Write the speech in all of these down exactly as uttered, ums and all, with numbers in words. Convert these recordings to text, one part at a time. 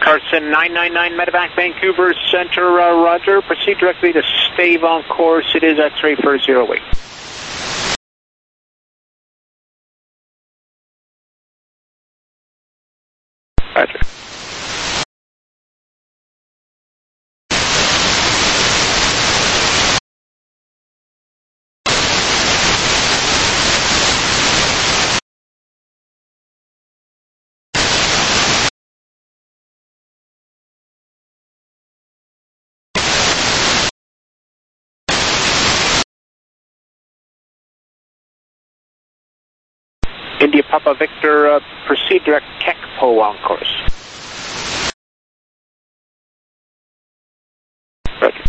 Carson nine nine nine Medevac, Vancouver Center, uh, roger. Proceed directly to stave on course. It is X-ray for zero eight. Roger. India Papa Victor, uh, proceed direct Kekpo on course. Roger.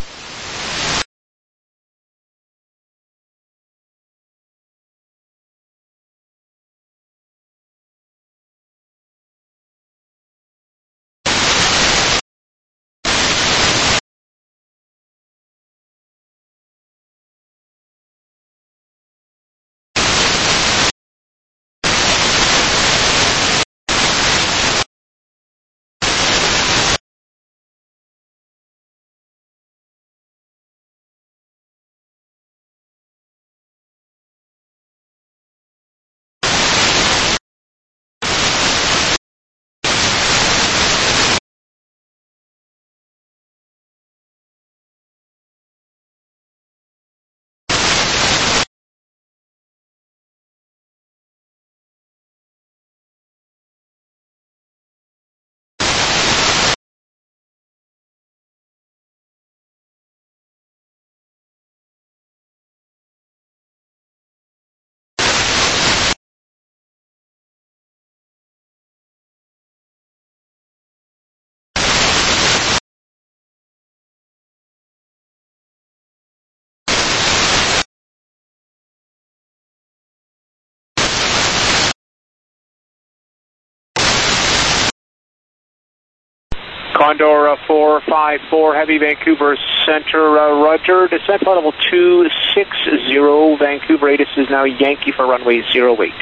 Condor uh, four five four, Heavy Vancouver Center, uh, roger. Descent flight level two six zero, Vancouver eight. This is now Yankee for runway zero eight.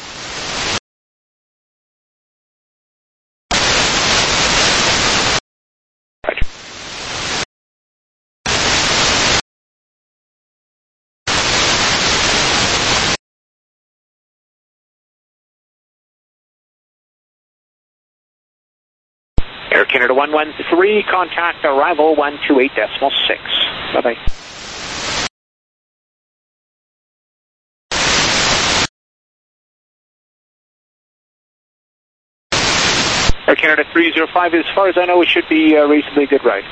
Roger. Air Canada one one three, contact arrival one two eight decimal six. Bye-bye. Air Canada three zero five, as far as I know, it should be a reasonably good ride.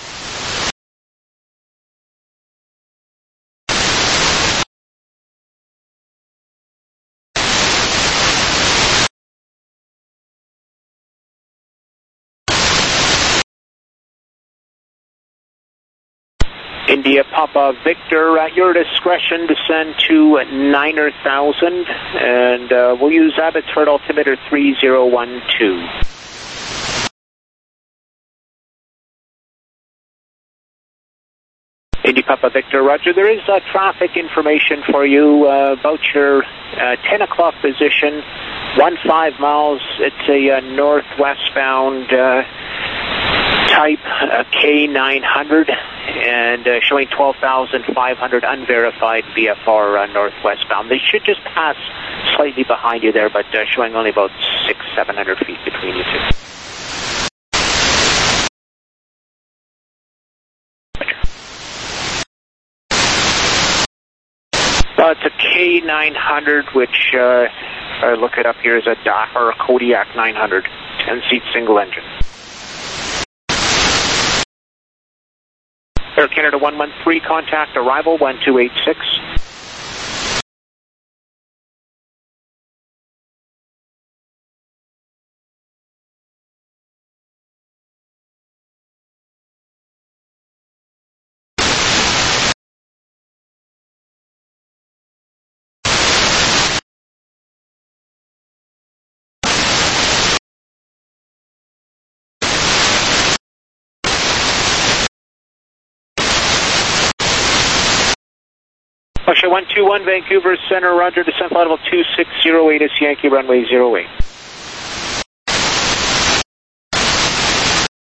India Papa Victor, at your discretion, descend to niner thousand, and uh, we'll use Abbotsford altimeter three zero one two. India Papa Victor, roger. There is uh, traffic information for you uh, about your uh, ten o'clock position, one five miles. It's a uh, northwestbound uh, type uh, K nine hundred, and uh, showing twelve thousand five hundred unverified V F R uh, northwestbound. They should just pass slightly behind you there, but uh, showing only about six, seven hundred feet between you two. Uh, it's a K nine hundred, which uh, I look it up here as a D A or a Kodiak nine hundred, ten seat single engine. Air Canada one one three, contact arrival one two eight six. Russia one two one, Vancouver Center, roger. Descent flight level two six zero eight is Yankee runway zero eight.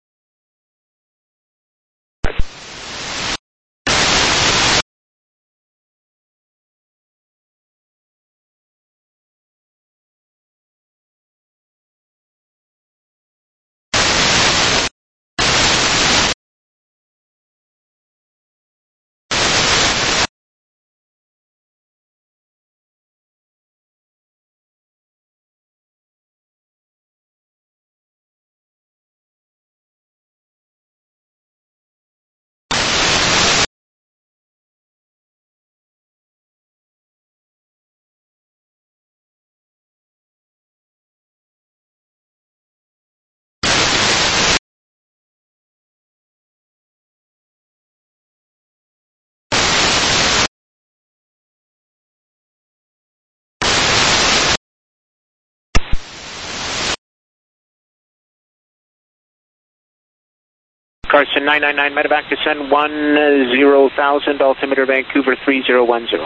Carson nine nine nine, medevac descend one zero thousand, altimeter Vancouver three zero one zero.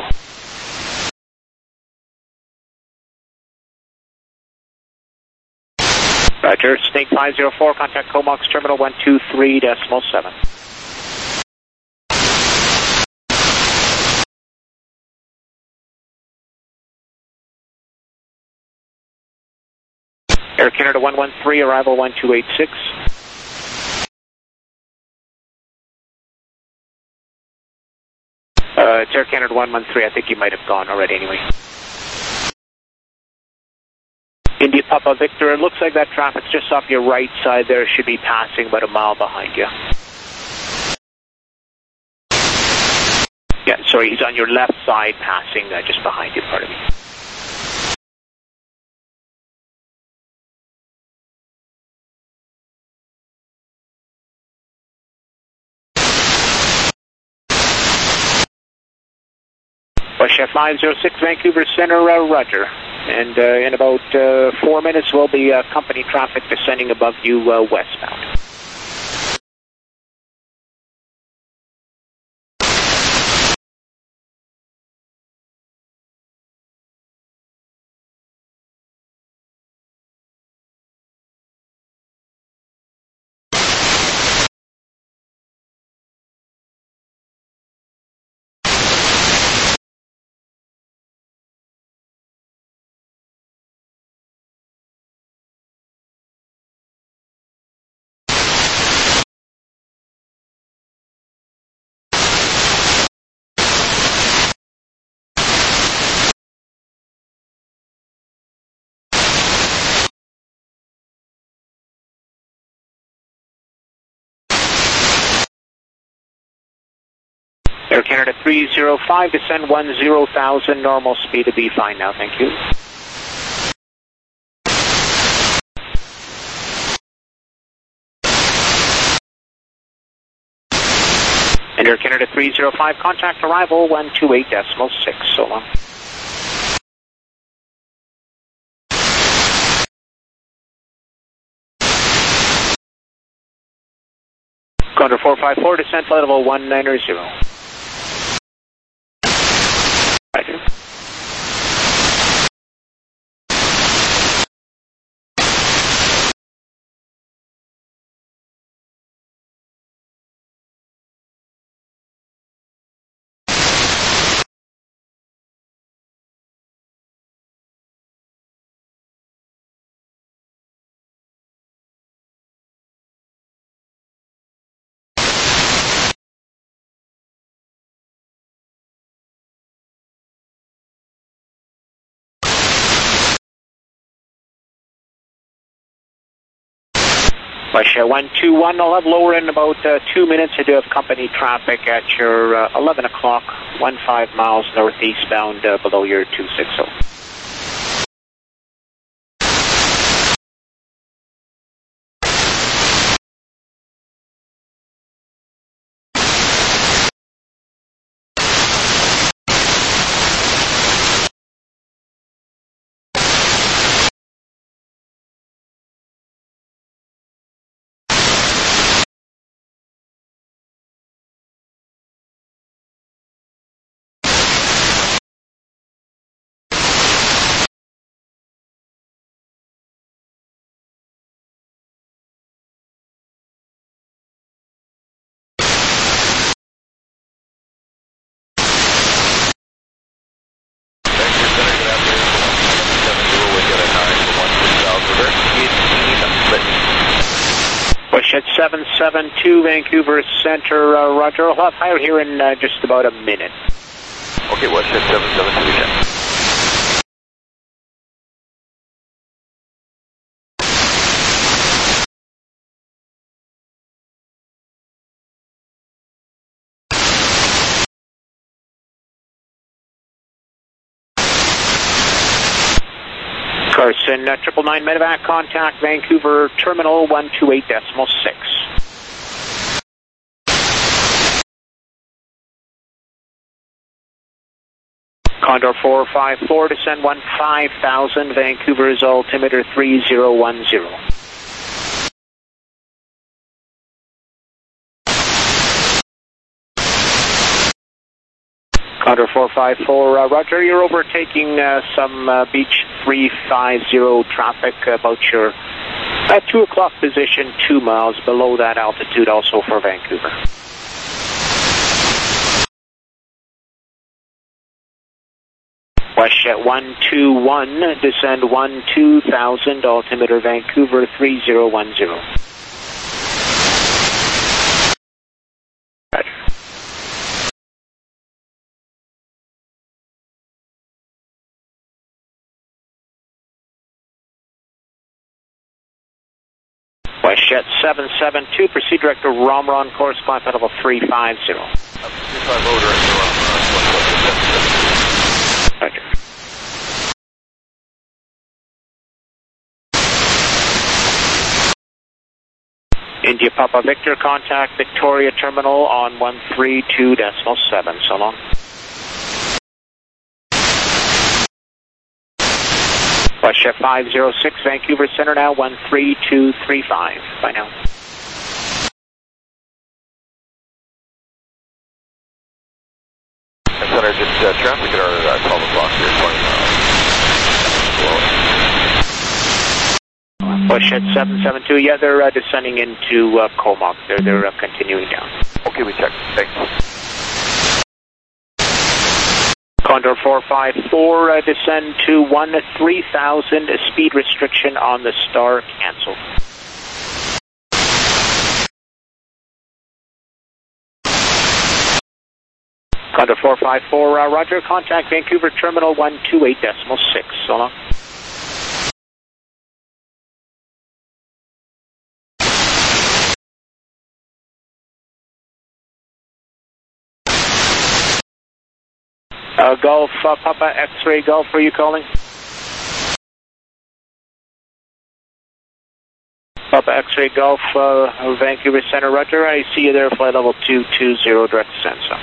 Roger, Snake five zero four, contact Comox terminal one two three decimal seven. Air Canada one one three, arrival one two eight six. Uh, it's Air Canada one one three, I think you might have gone already anyway. India Papa Victor, it looks like that traffic's just off your right side there, should be passing about a mile behind you. Yeah, sorry, he's on your left side passing uh, just behind you, pardon me. Chef five zero six, Vancouver Center, uh, Roger. And uh, in about uh, four minutes, we'll be uh, company traffic descending above you uh, westbound. Air Canada three zero five, descend one zero thousand, normal speed to be fine now, thank you. And Air Canada three zero five, contact arrival one two eight decimal six, so long. Condor four five four, descent flight level one nine zero. Roger. Russia one two one, I'll have lower in about uh, two minutes. I do have company traffic at your uh, eleven o'clock, one five miles northeastbound uh, below your two six zero. At seven seven two, Vancouver Center, uh, Roger. I'll have higher here in uh, just about a minute. Okay, what's at seven seven two again? Carson, uh, triple nine medevac, contact Vancouver Terminal one two eight decimal six. Condor four five four, descend one five thousand, Vancouver's altimeter three zero one zero. Condor four five four, uh, Roger, you're overtaking uh, some uh, Beach three five zero traffic about your uh, two o'clock position, two miles below that altitude, also for Vancouver. WestJet one two one, descend one two thousand, altimeter Vancouver three zero one zero. Roger. WestJet seven seven two, proceed direct to Romron, course climb level three five zero. three five zero direct to Romron. Roger. India Papa Victor, contact Victoria Terminal on one three two decimal seven. So long. WestJet five zero six, Vancouver Center now, one three two three five. Bye now. Center, just uh, traffic at our uh, twelve o'clock here, twenty miles. WestJet seven seven two, yeah, they're uh, descending into uh, Comox. They're, they're uh, continuing down. Okay, we checked. Thanks. Condor four five four, uh, descend to one three thousand, speed restriction on the Star canceled. Condor four five four, uh, Roger, contact Vancouver Terminal one two eight decimal six. So long. Uh, Golf, uh, Papa X-ray Golf, are you calling? Papa X-ray Golf, uh, Vancouver Center, Roger. I see you there, flight level two two zero, direct descent. So.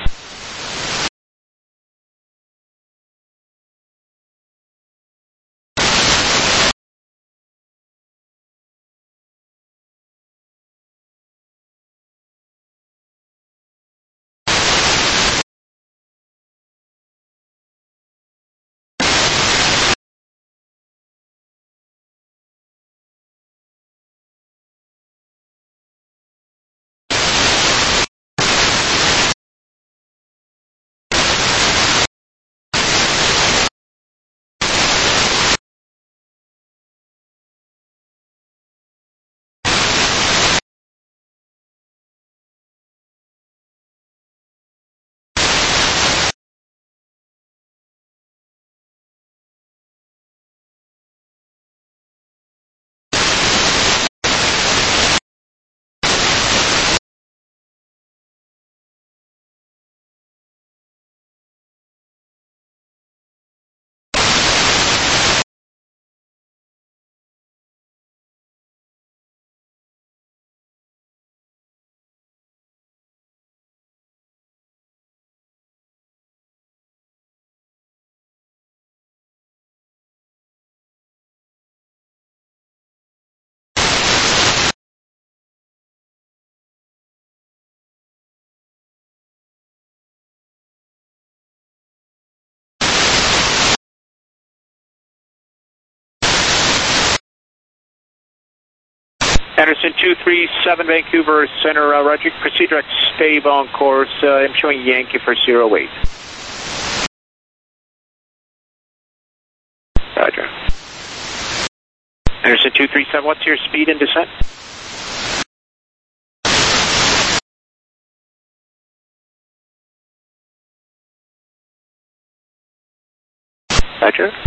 Anderson two three seven, Vancouver Center, uh, Roger, proceed direct, stay on course. Uh, I'm showing Yankee for zero eight. Roger. Anderson two three seven, what's your speed and descent? Roger.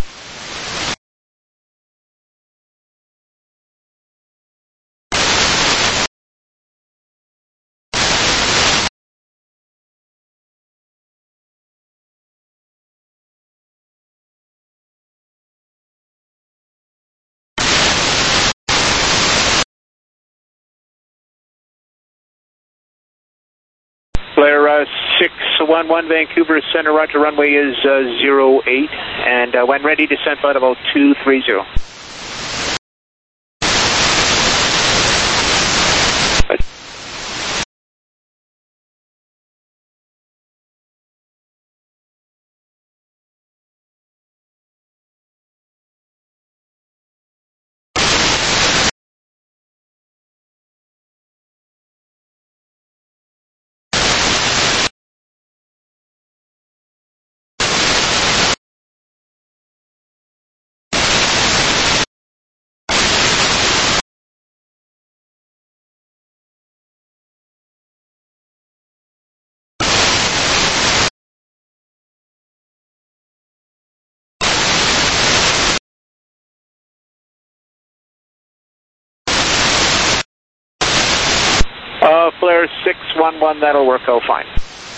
Blair uh, six one one, Vancouver Center, Roger, runway is uh, zero eight, and uh, when ready, descent flight level two three zero. Vancouver six one one, that'll work out fine.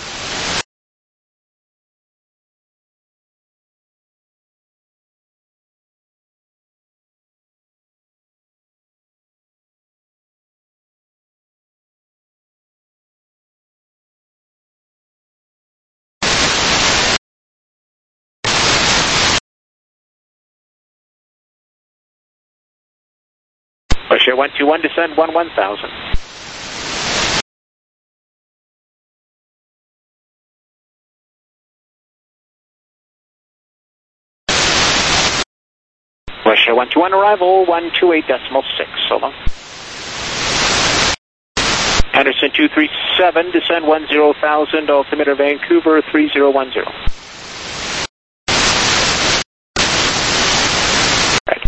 Push one two one, descend one one thousand. Russia one two one, arrival one two eight decimal six, so long. Henderson two three seven, descend one zero thousand, altimeter Vancouver three zero one zero. Right.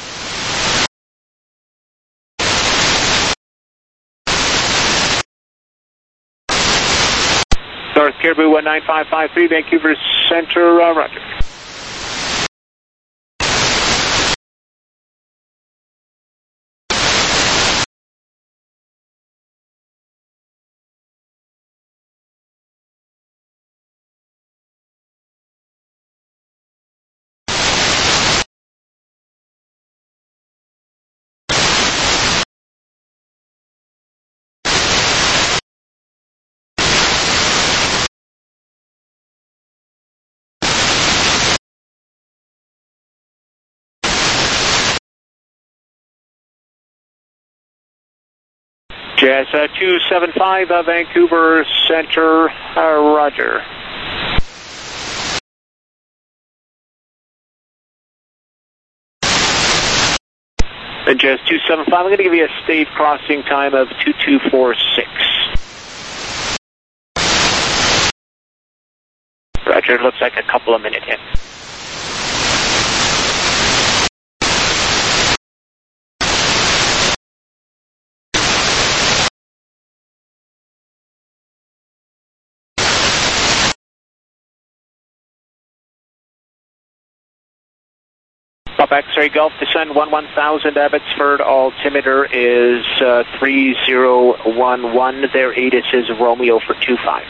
North Caribou one nine five five three, Vancouver Center, uh, roger. Jazz uh, two seven five, uh, Vancouver Center, uh, roger. And Jazz two seven five, I'm going to give you a state crossing time of two two four six. Roger, it looks like a couple of minutes in. Pop X-ray Gulf, descend one one thousand, Abbotsford, altimeter is uh, three zero one one, their A T I S is Romeo for two five.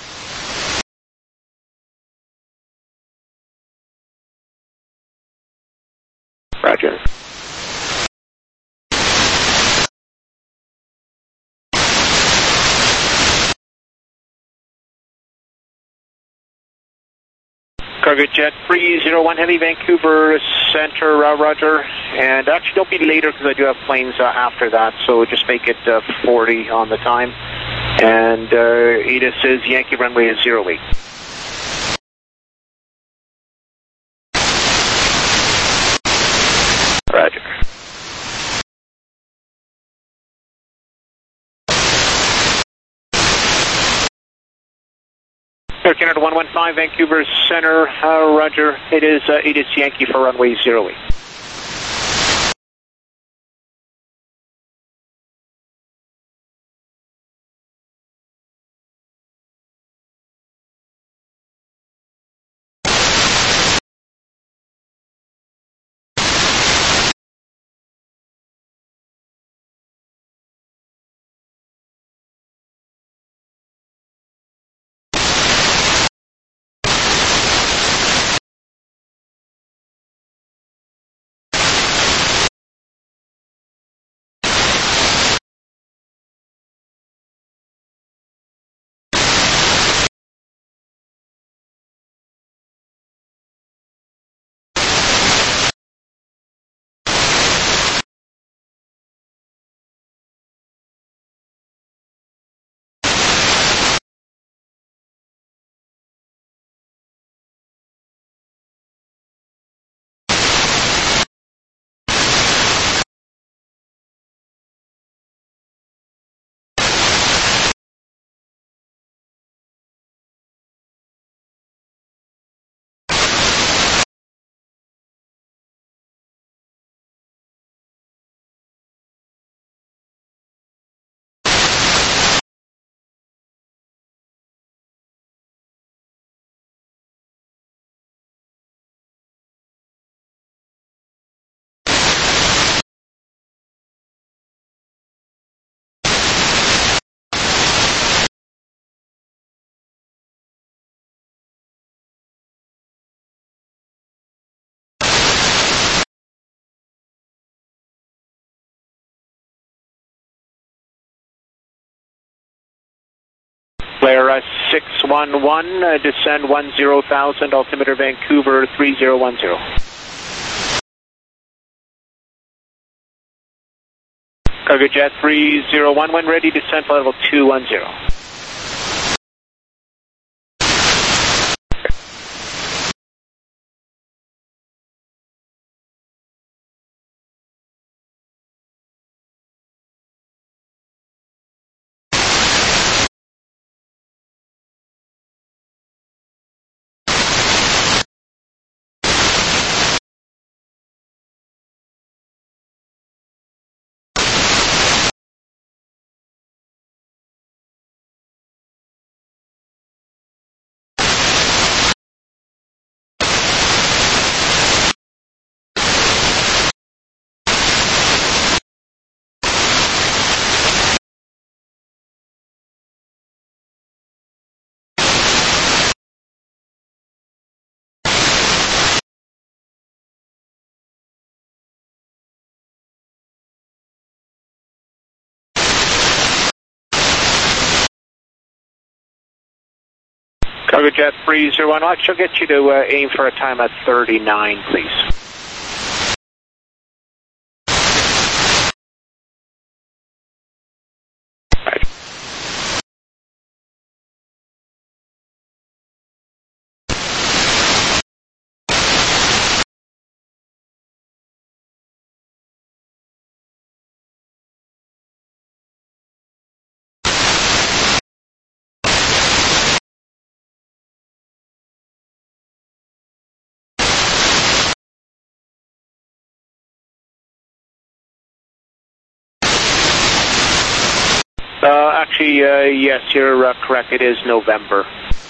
Roger. Cargo Jet three zero one Heavy, Vancouver Center, uh, roger. And actually don't be later because I do have planes uh, after that, so just make it uh, forty on the time. And uh, A T I S is Yankee runway is zero eight. Roger. Air Canada one one five, Vancouver Center, uh, roger. It is uh, A T I S Yankee for runway zero eight. Flare uh, six one one, uh, descend one zero thousand, altimeter Vancouver three zero one zero. Cargo Jet three zero one, when ready, descent level two one zero. Cargo Jet three zero one, I shall get you to uh, aim for a time at thirty-nine, please. Right. Uh, actually, uh, yes, you're uh, correct. It is November.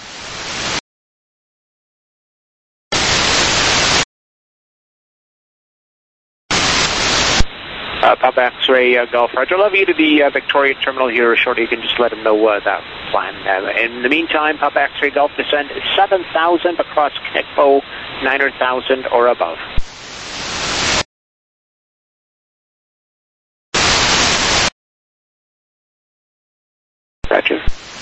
Uh, Pop X-ray uh, Golf Roger. I'll have you to the uh, Victoria Terminal here shortly. You can just let them know uh, that plan. Uh, in the meantime, Pop X-ray Golf descend seven thousand across Knikpo, nine thousand or above. Roger.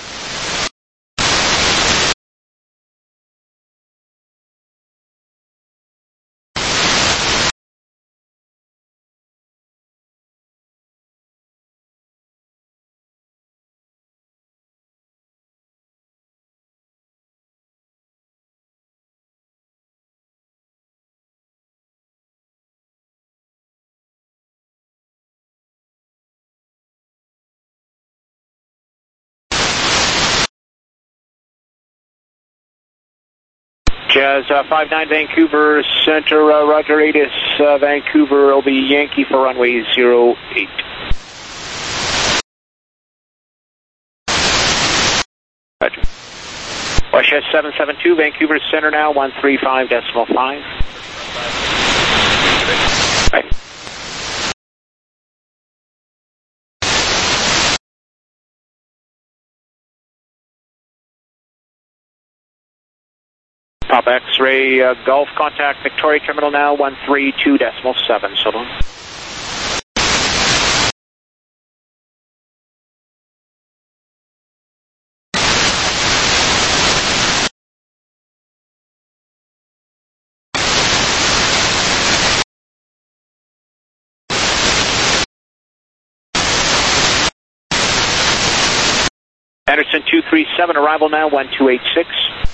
Jazz uh, five nine Vancouver Center, uh, Roger Atis, uh, Vancouver will be Yankee for runway zero eight. Roger. West seven seven two, Vancouver Center now, one three five decimal five. Right. Pop X-ray uh, Golf, contact Victoria Terminal now, one three two decimal seven, so long. Anderson two three seven, arrival now, one two eight six.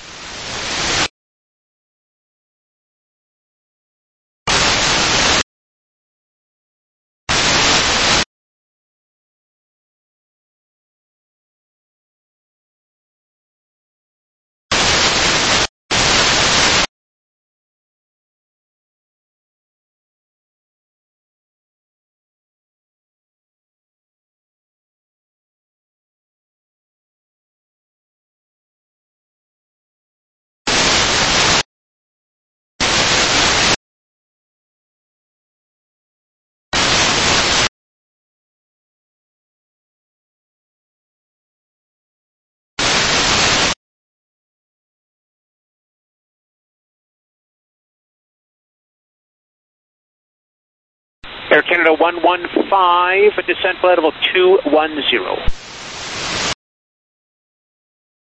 Air Canada one one five, descent flight level two one zero.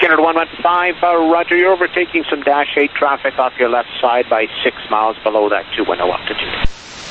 Skinner to one one five, uh, Roger, you're overtaking some Dash eight traffic off your left side by six miles below that two one zero altitude.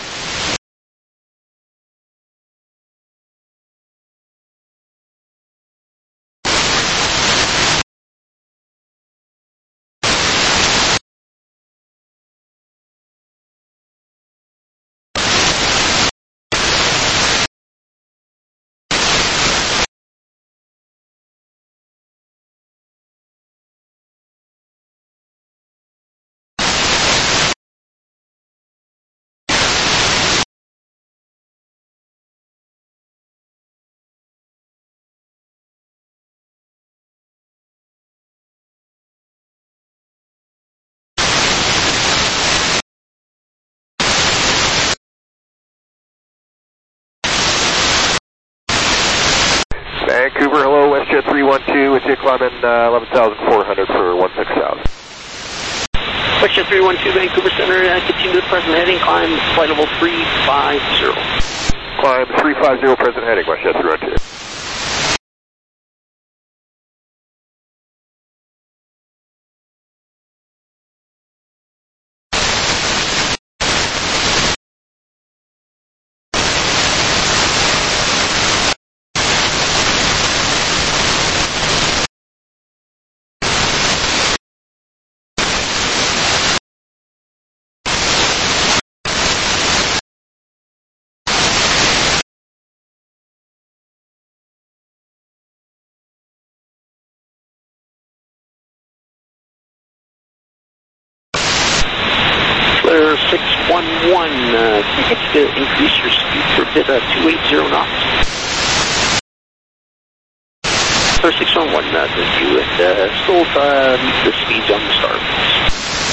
Vancouver, hello, WestJet three one two, with you climbing uh, eleven thousand four hundred for one six thousand. WestJet three one two, Vancouver Center, uh, continue to the present heading, climb flight level three five zero. Climb three five zero, present heading, WestJet three one two. six one one, uh, can you get to increase your speed for a bit, uh, two eighty knots? Clear six one one, uh, thank you, and uh, still uh, meet the speeds on the start.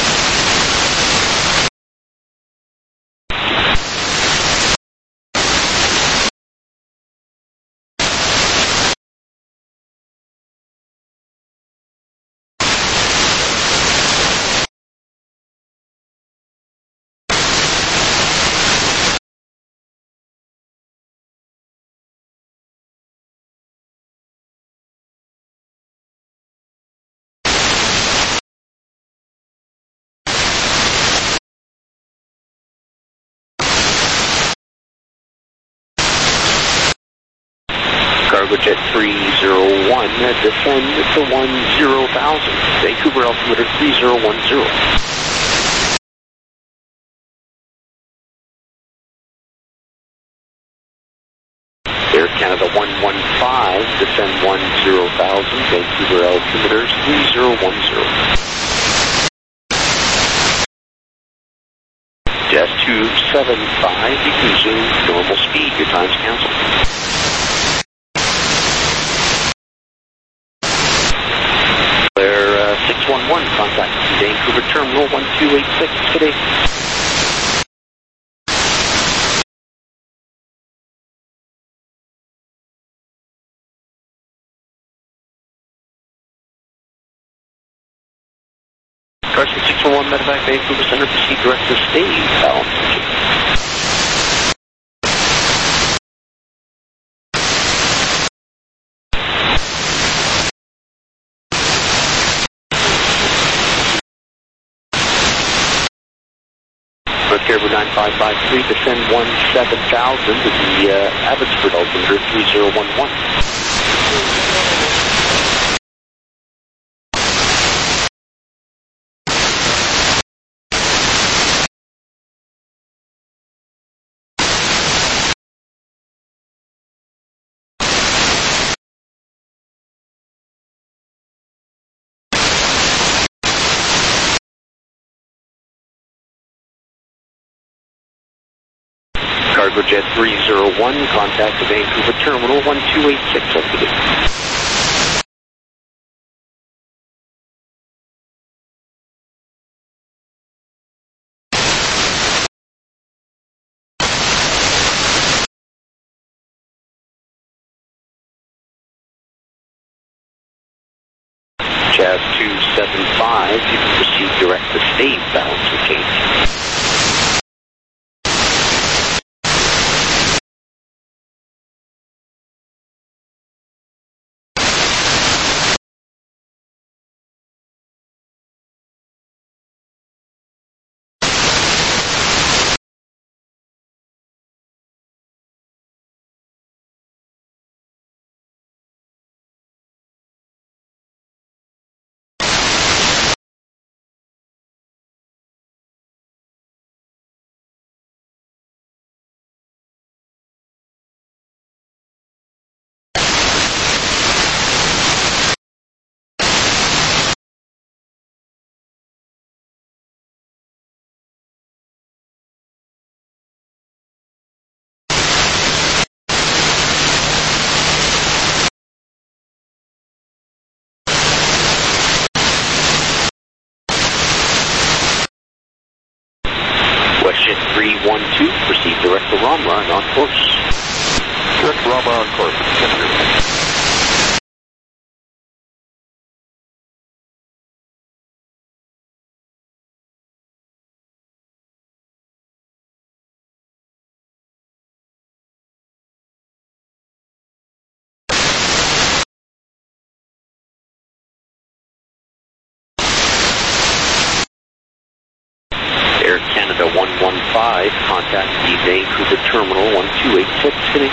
Cargojet three zero one, uh, descend to one zero thousand, Vancouver altimeter three zero one zero. Air Canada one one five, descend one zero thousand, Vancouver altimeter three zero one zero. Jazz two seven five, you can resume normal speed, your time's canceled. six one one, contact Vancouver Terminal one two eight six, today. Carson six one one, medevac Vancouver Center, proceed direct to stage, balance. Caribou nine five five three, descend one seven thousand to the uh, Abbotsford altimeter three zero one one. Cargojet three zero one, contact the Vancouver Terminal one two eight six, over. Jazz two seven five, you can proceed direct to stage, balance with change. on course. Direct Brahma on course. Thank you. Air Canada one one five, contact the Vancouver Terminal one two eight six, City.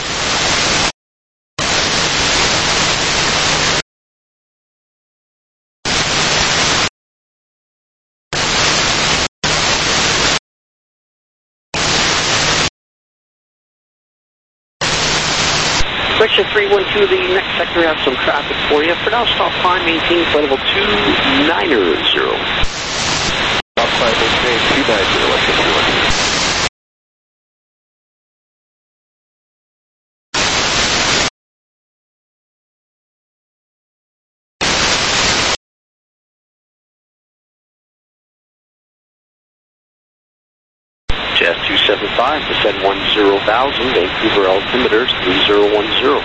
Question three one two, the next sector has some traffic for you. For now, stop climb, maintain flight level two nine zero. Stop climb, maintain two nine zero, let's get through it. Jazz two seven five, descend one zero thousand, Vancouver altimeter three zero one zero.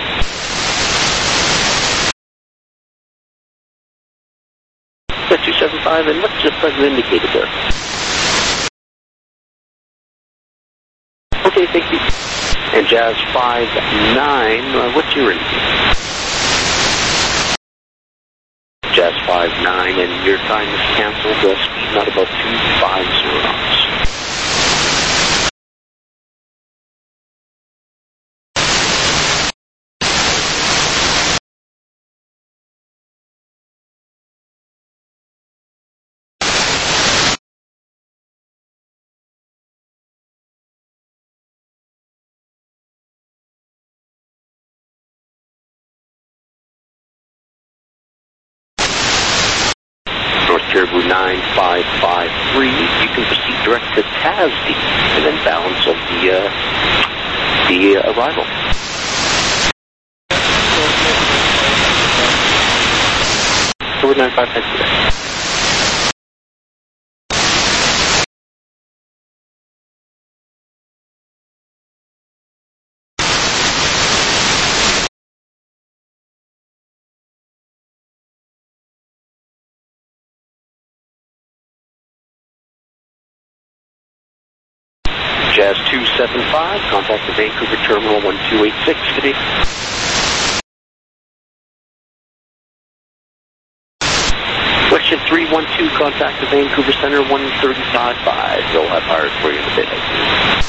Jazz two seven five, and what's the present indicated there? Okay, thank you. And Jazz five nine, uh, what's your indicator? Jazz five nine, and your time is canceled, uh, speed not above two five zero knots. Caribou nine five five three, you can proceed direct to Tasby and then balance of the uh, the uh, arrival. Caribou nine five five three. Jazz two seven five, contact the Vancouver Terminal one two eight six, City. Question three one two, contact the Vancouver Center one three five five. They'll have hires for you in a bit.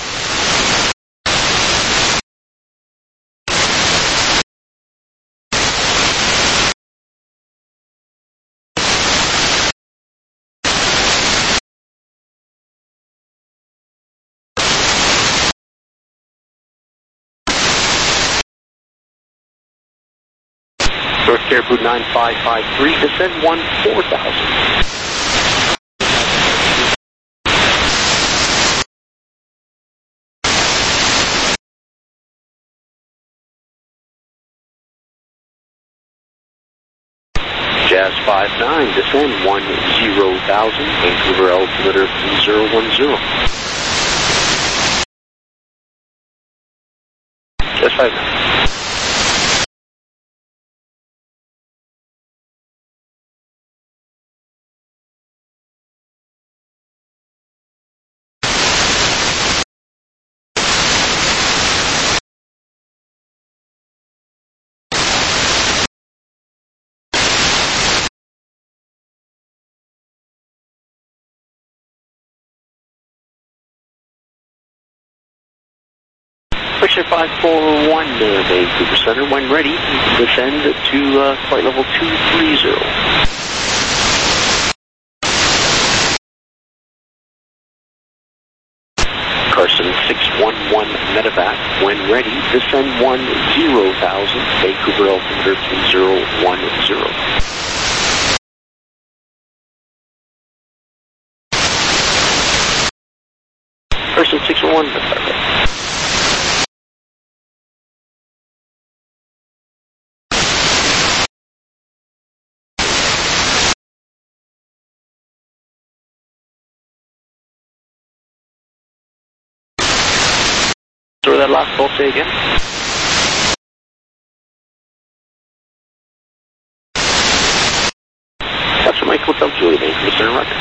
North Caribou nine five five three, descend one four thousand. Jazz five nine, descend one zero thousand, Vancouver altimeter three zero one zero. Jazz five nine. Question five four one, uh, Vancouver Center, when ready, descend to uh, flight level two three zero. Carson six one one medevac, when ready, descend one zero thousand, Vancouver altimeter three zero one zero. Carson six one one medevac. that last call, say again. That's from Mike Hotel Julia, Vancouver Center Rocket.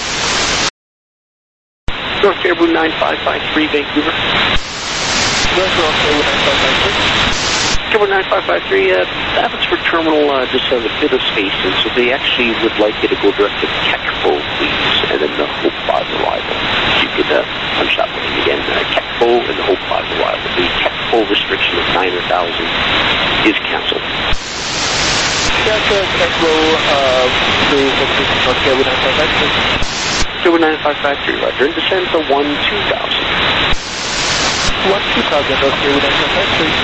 North Caribou nine five five three, Vancouver. North Caribou nine five five three. Caribou nine five five three, uh, Abbotsford Terminal uh, just has a bit of space, and so they actually would like you to go direct to Kekpo, please, and then the Hope five arrival. You could uh, punch that one in again. Uh, Kekpo and the Hope five arrival. The Kekpo restriction of nine hundred thousand is cancelled. Cancel Kekpo uh, to North Caribou nine five five three. Caribou nine five five three, roger, and descend to one two thousand. one two thousand, North Caribou nine five five three.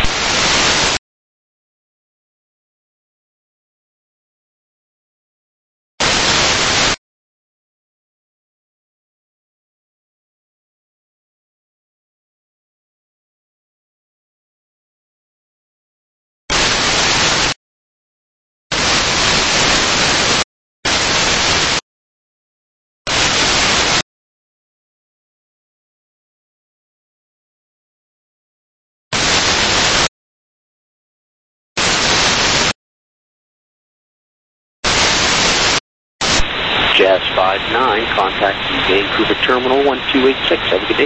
Jazz five nine, contact the Vancouver Terminal one two eight six. Have a good day.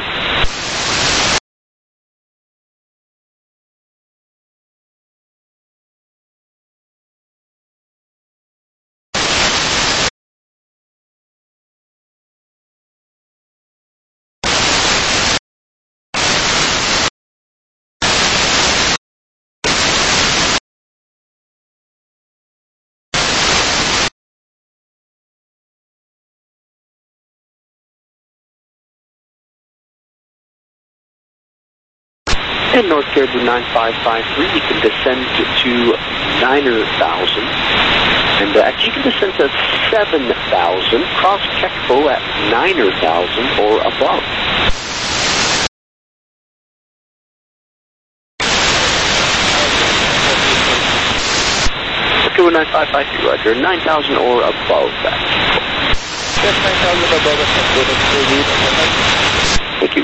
And North Caribou nine five five three, you can descend to nine thousand. And uh, actually, you can descend to seven thousand, cross Kekpo at nine thousand or above. North Caribou nine five five three, roger, nine thousand or above that. Yes, nine thousand above us. Thank you.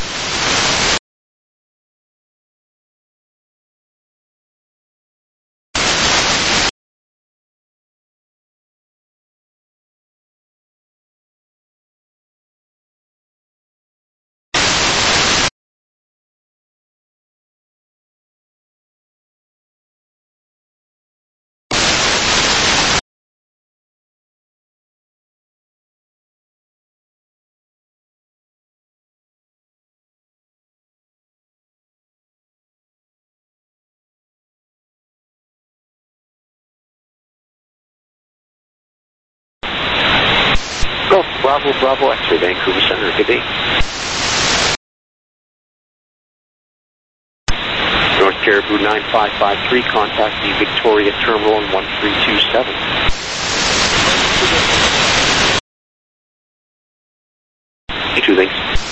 Golf Bravo Bravo X-ray, Vancouver Center. Good day. North Caribou nine five five three, contact the Victoria Terminal on one three two seven. Two things.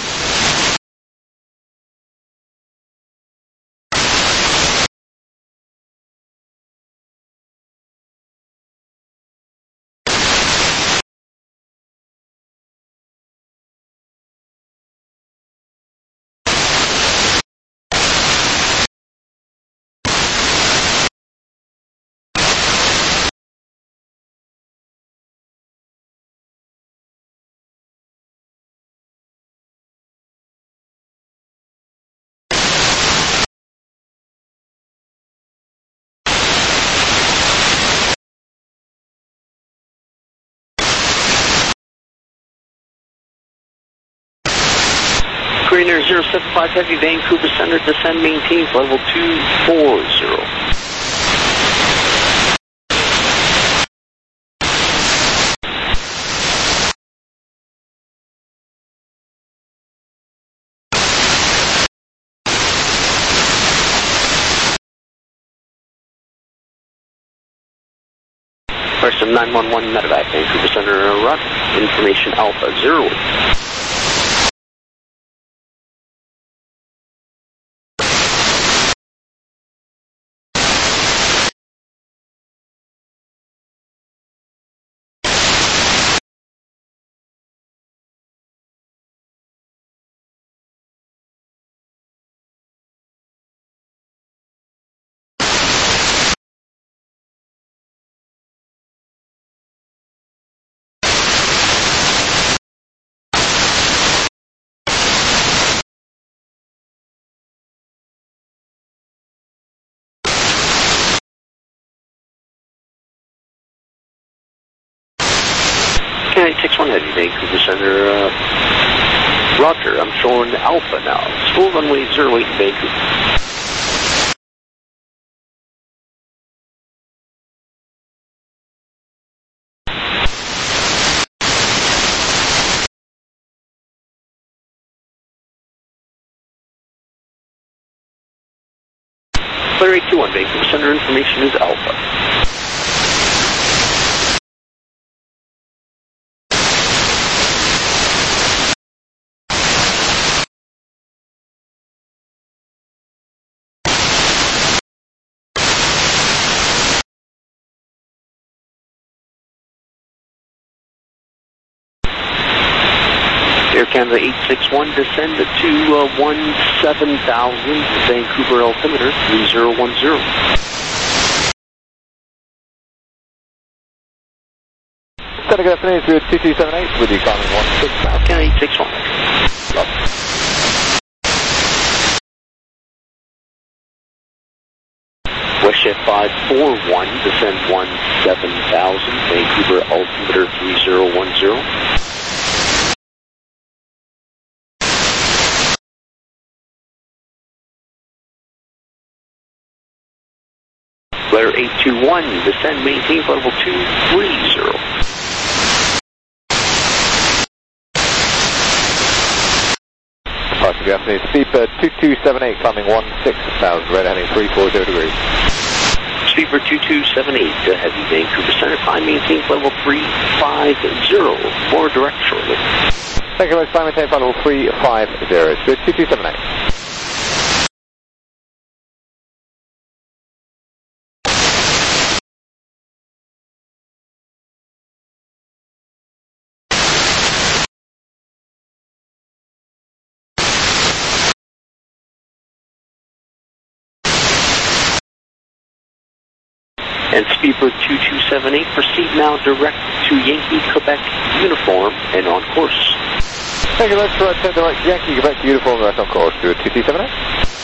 Greener zero seven five Heavy, Vancouver Center, descend maintains level two four zero. Person nine one one Medevac, Vancouver Center, rock, information Alpha zero. nine six one Heavy, Vancouver Center, uh, Roger. I'm showing Alpha now. It's full runway zero eight in Vancouver. Clear eight two one, Vancouver Center, information is Alpha. Air Canada eight six one, descend to uh, one seven thousand, Vancouver altimeter three zero one zero. Center, good afternoon, it's two two seven eight with you climbing one six thousand. Canada eight six one. WestJet five four one, descend one seven thousand, Vancouver altimeter three zero one zero. Blair eight two one, descend, maintain level two three zero. Good afternoon, Speedbird two two seven eight, climbing one six thousand, red heading three four zero degrees. Speedbird two two seven eight, uh, Heavy, Vancouver Center, climb, maintain level three five zero. More direct shortly. Thank you very much, climb, maintain level three five zero. Speedbird two two seven eight. And Speedbird two two seven eight, proceed now direct to Yankee, Quebec, uniform, and on course. Thank you very much, right, direct Yankee, Quebec, uniform, right on course to two two seven eight.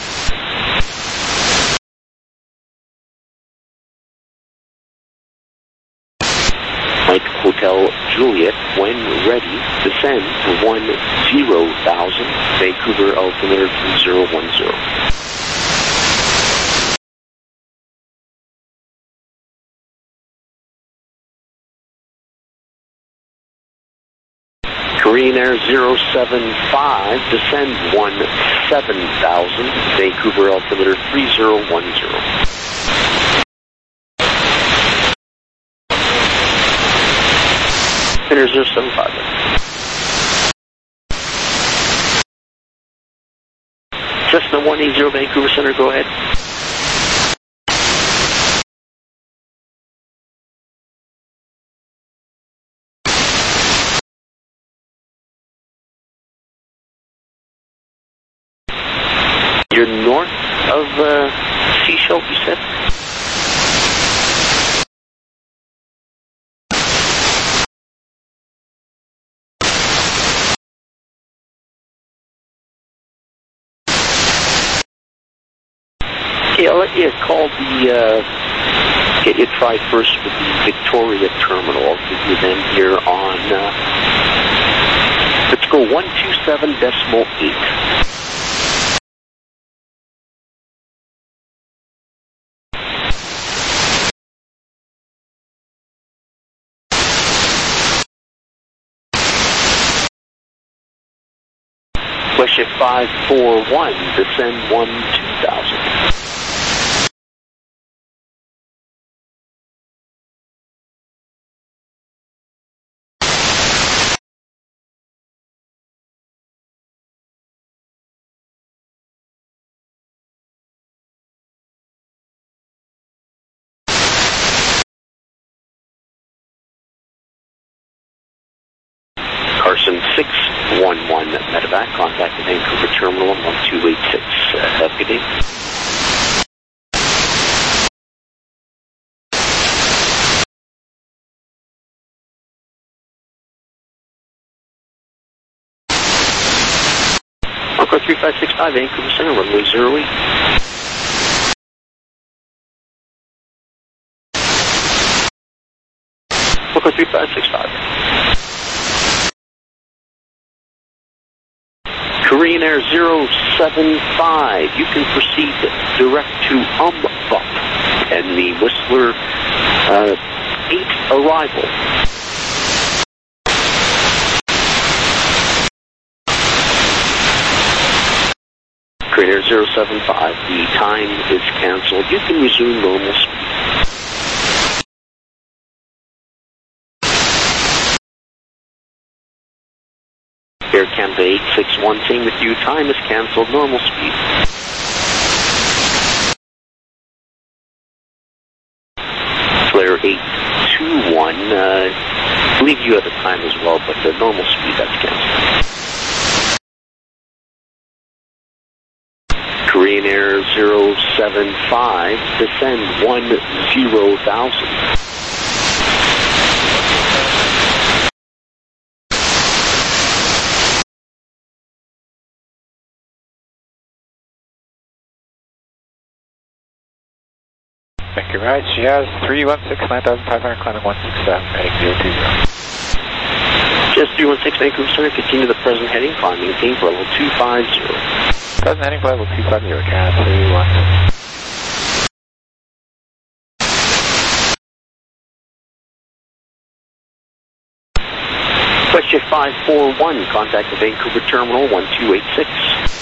Mike Hotel Juliet, when ready, descend to one zero thousand, Vancouver altimeter three zero one zero. Korean Air zero seven five, descend one seven thousand, Vancouver altimeter three zero one zero. Air zero seven five. Cessna one eighty, Vancouver Center, go ahead. You're north of uh, Seashell, you said? Okay, I'll let you call the, uh, get you try first with the Victoria terminal. I'll give you then here on, uh, let's go one two seven decimal eight. WestJet five four one, descend one two thousand. Carson six one one, medevac, contact the Vancouver terminal on one two eight six. Uh, have a good day. Marco three five six five, Vancouver Center, runway zero eight. Marco three five six five. Korean Air zero seven five, you can proceed direct to Umbup and the Whistler uh, eight arrival. Korean Air zero seven five, the time is canceled. You can resume normal speed. Air Canada eight six one, same with you. Time is canceled. Normal speed. Flare eight two one, uh, I believe you have the time as well, but the normal speed, that's canceled. Korean Air zero seven five, descend one zero thousand. Thank you, right. Jazz three one six, nine thousand five hundred, climbing one six seven, heading zero two zero. Jazz three one six, Vancouver Center, continue the present heading, climbing maintain for level two five zero. Present heading for level two five zero, Jazz three one six. Question five four one, contact the Vancouver Terminal one two eight six.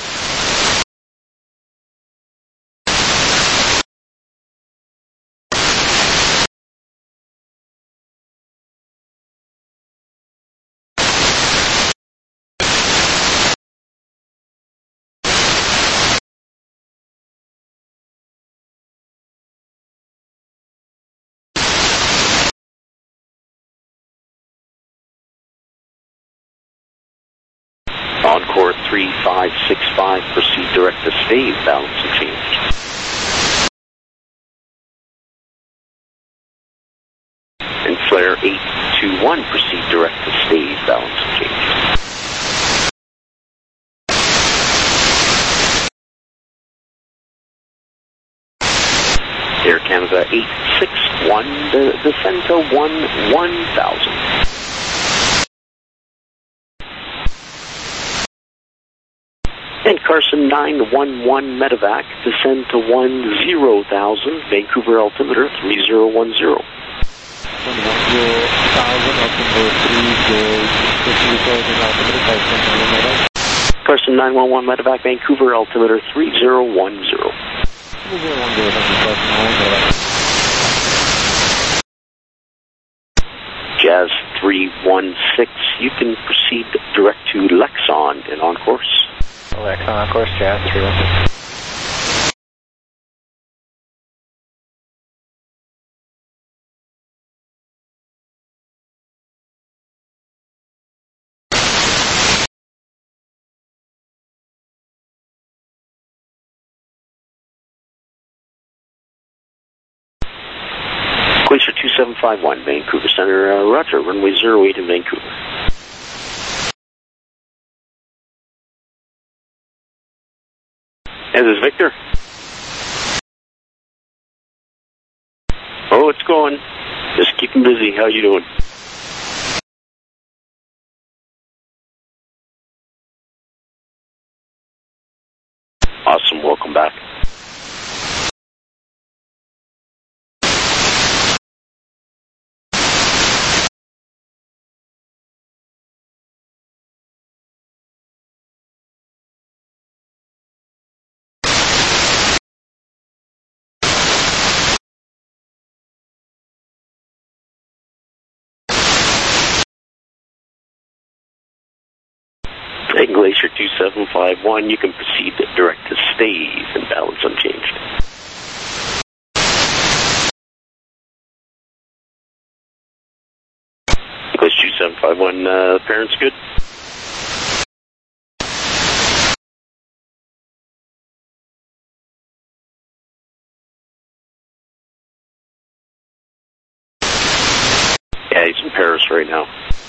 Encore three five six five, proceed direct to stave, balance and change. And flare eight two one, proceed direct to stave, balance and change. Air Canada eight six one, the, descend to one one thousand. And Carson nine one one Medevac, descend to one zero thousand, Vancouver altimeter three zero one zero. Carson nine one one Medevac, Vancouver altimeter three zero one zero. Jazz three one six, you can proceed direct to Lexon and on course. Lexon on course, Jazz three one six. Glacier two seven five one, Vancouver Center, uh, Roger, runway zero eight in Vancouver. This is Victor. Oh, it's going. Just keep him busy. How you doing? Awesome. Welcome back. At Glacier two seven five one, you can proceed direct to stave and balance unchanged. Glacier two seven five one, uh, parents good? Yeah, he's in Paris right now.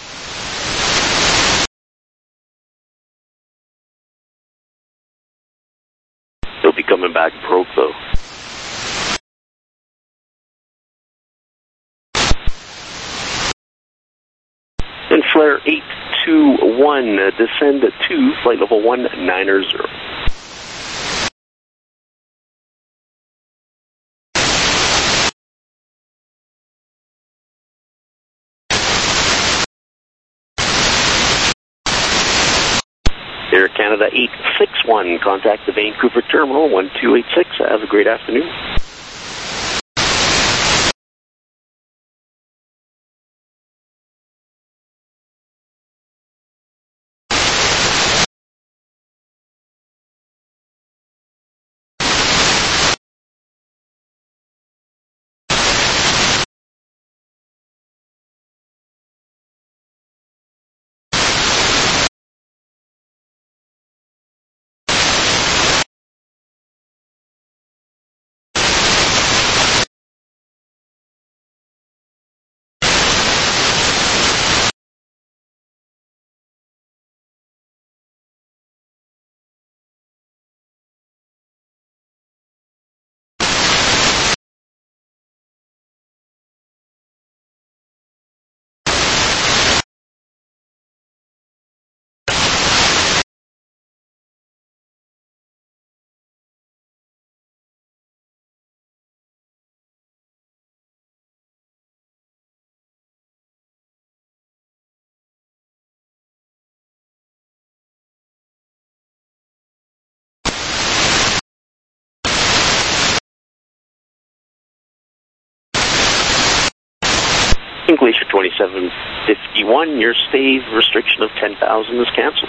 He'll be coming back broke, though. And flare eight two one, uh, descend to flight level one niner zero. Air Canada eight six one, contact the Vancouver Terminal one two eight six. Have a great afternoon. Glacier twenty-seven fifty-one, your stay restriction of ten thousand is canceled.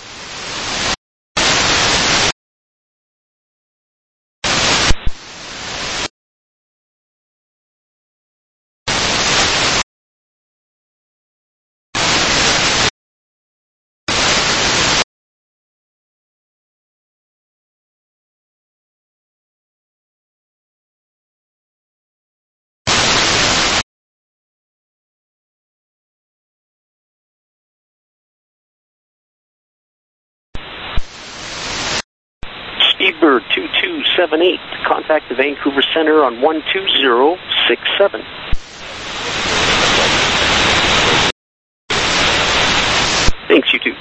Speedbird two two seven eight, contact the Vancouver Center on one two zero six seven. Thanks, you too.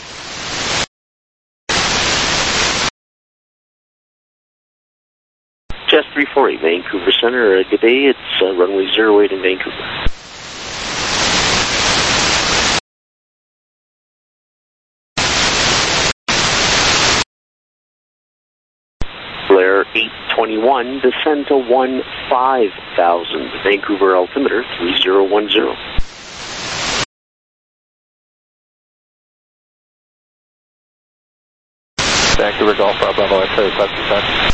Jess three four eight, Vancouver Center, uh, good day, it's uh, runway zero eight in Vancouver. Blair eight twenty-one, descend to one five thousand, Vancouver altimeter three zero one zero. Vancouver Golf Bravo X-ray, request descent.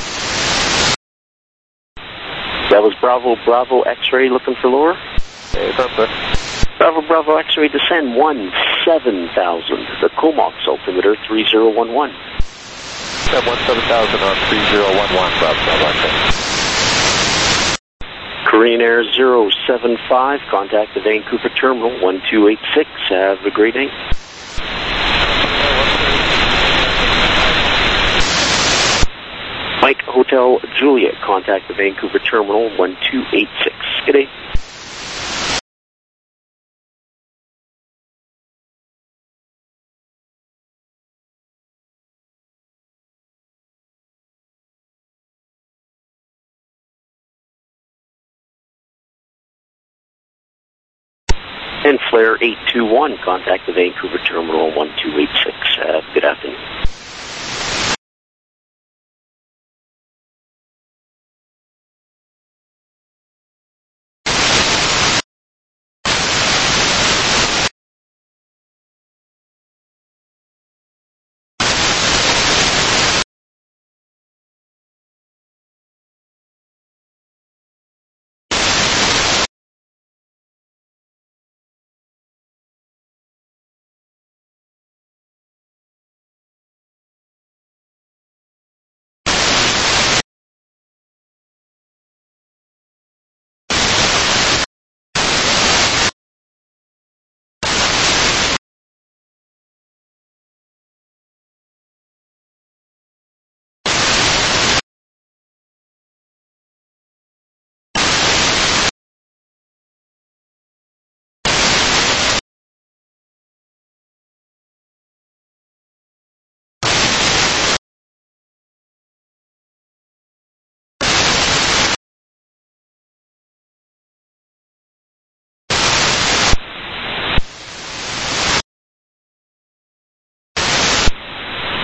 That was Bravo Bravo X-ray looking for lower. Hey, sir. Bravo Bravo X-ray descend one seven thousand, the Comox altimeter three zero one one. one seven thousand on three zero one one, Bravo Bravo X-ray. Korean Air zero seven five, contact the Vancouver Terminal one two eight six. Have a great day. Mike Hotel Juliet, contact the Vancouver Terminal one two eight six. Good day. And Flare eight two one, contact the Vancouver Terminal one two eight six. Uh, good afternoon.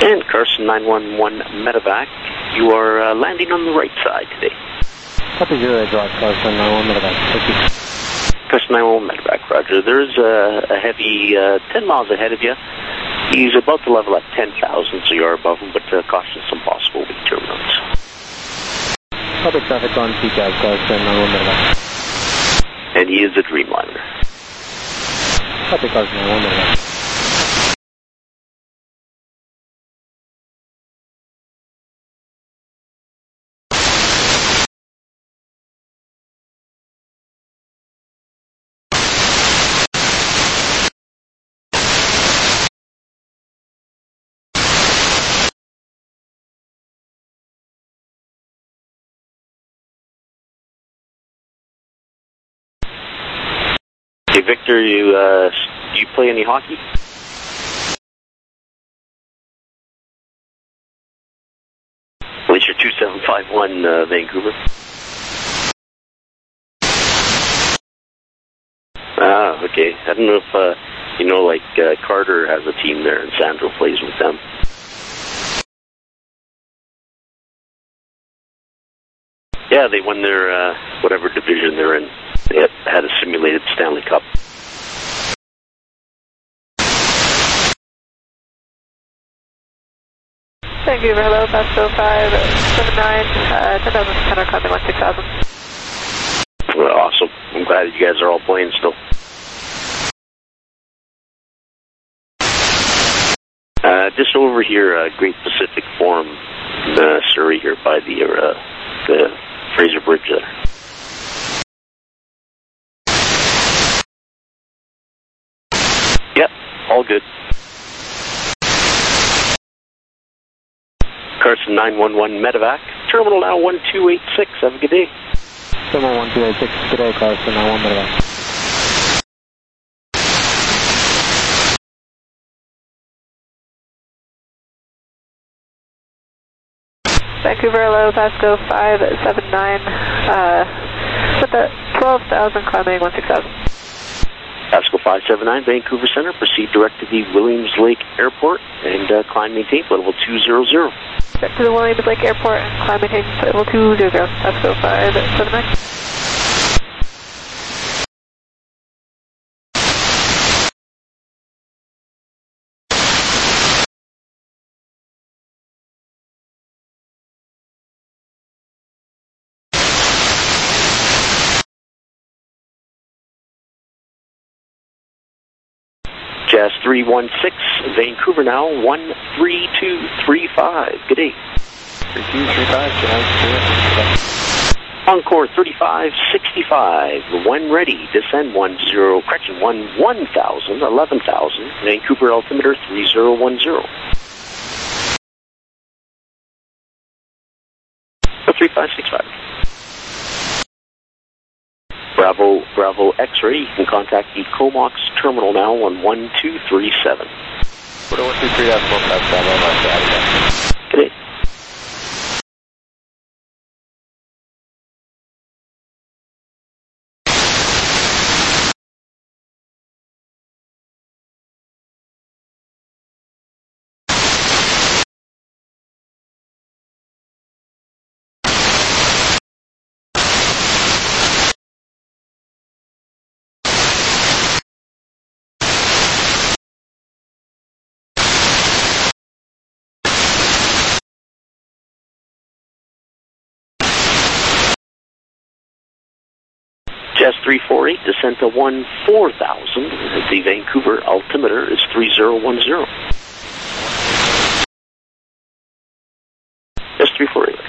And Carson nine one one Medevac, you are uh, landing on the right side today. Copy zero, Edge Rock, Carson nine one one Medevac. Thank you. Carson nine one one Medevac, roger. There's a, a heavy uh, ten miles ahead of you. He's about to level at ten thousand, so you are above him, but uh, caution some possible weak turbulence. Public traffic on P C A V, Carson nine one one Medevac. And he is a Dreamliner. Copy, Carson nine one one Medevac. Hey Victor, you uh, you play any hockey? Glacier two seven five one, uh, Vancouver. Ah, okay. I don't know if uh, you know, like uh, Carter has a team there, and Sandro plays with them. Yeah, they won their uh, whatever division they're in. They had, had a simulated Stanley Cup. Vancouver, hello, Pasco five seven nine, uh, ten thousand six hundred, climbing one six thousand. Well, awesome. I'm glad you guys are all playing still. Uh, just over here, uh, Great Pacific Forum, uh, Surrey here by the, uh, the Fraser Bridge there. Yep, all good. Carson nine one one Medevac, terminal now one two eight six, have a good day. Terminal one two eight six, good day, Carson nine one one Medevac. Vancouver, hello, Pasco five seven nine, uh, with the twelve thousand, climbing one six thousand. Pasco five seven nine, Vancouver Center, proceed direct to the Williams Lake Airport and uh, climb maintain level two zero zero. Back to the Williams Lake Airport and climb maintain level two zero zero, Pasco five seven nine. Jazz three one six, Vancouver now, one three two three five. Good day. three two three five, Jazz. Encore thirty-five sixty-five. When ready, descend one zero, correction, one one thousand, eleven thousand, Vancouver altimeter three zero one zero. three five six five. Bravo, Bravo X-ray, you can contact the Comox terminal now on one two three seven. one two three decimal, that's Bravo, that's Good day. Jazz three four eight, descent to one four thousand. The Vancouver altimeter is three zero one zero. Jazz three four eight.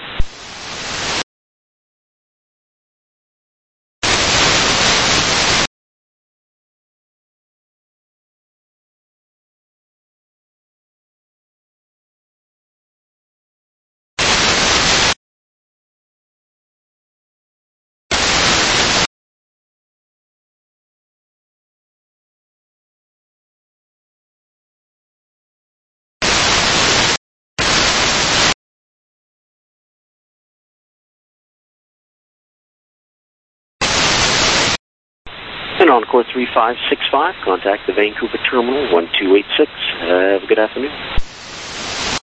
And Encore three five six five, contact the Vancouver terminal one two eight six. Uh, have a good afternoon.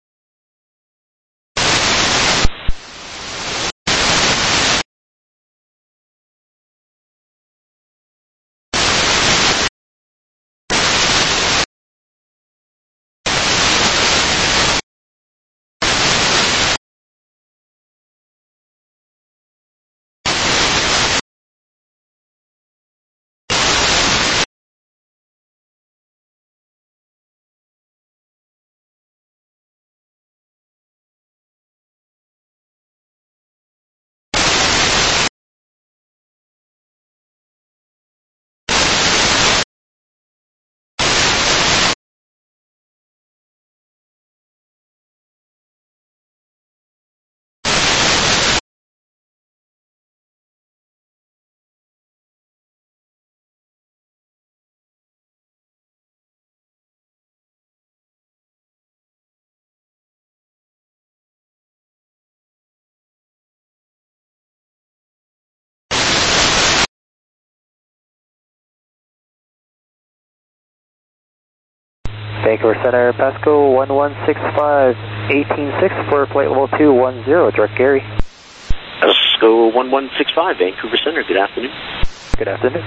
Vancouver Center, Pasco one one six five, eighteen six for flight level two one zero, direct Gary. Pasco one one six five, Vancouver Center, good afternoon. Good afternoon.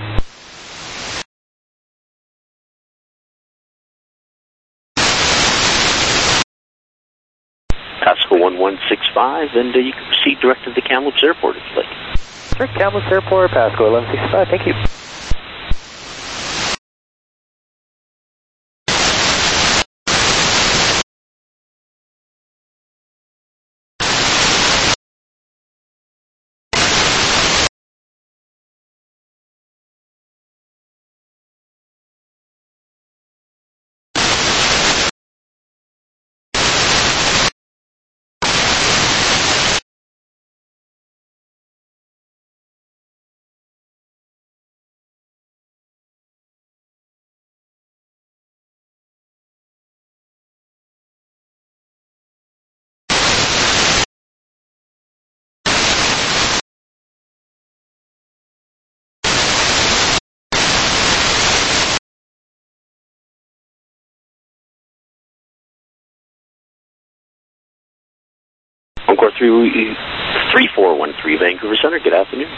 Pasco one one six five, and uh, you can proceed direct to the Kamloops Airport if you like. Direct Kamloops Airport, Pasco eleven sixty-five, thank you. Encore three four one three, Vancouver Center, good afternoon.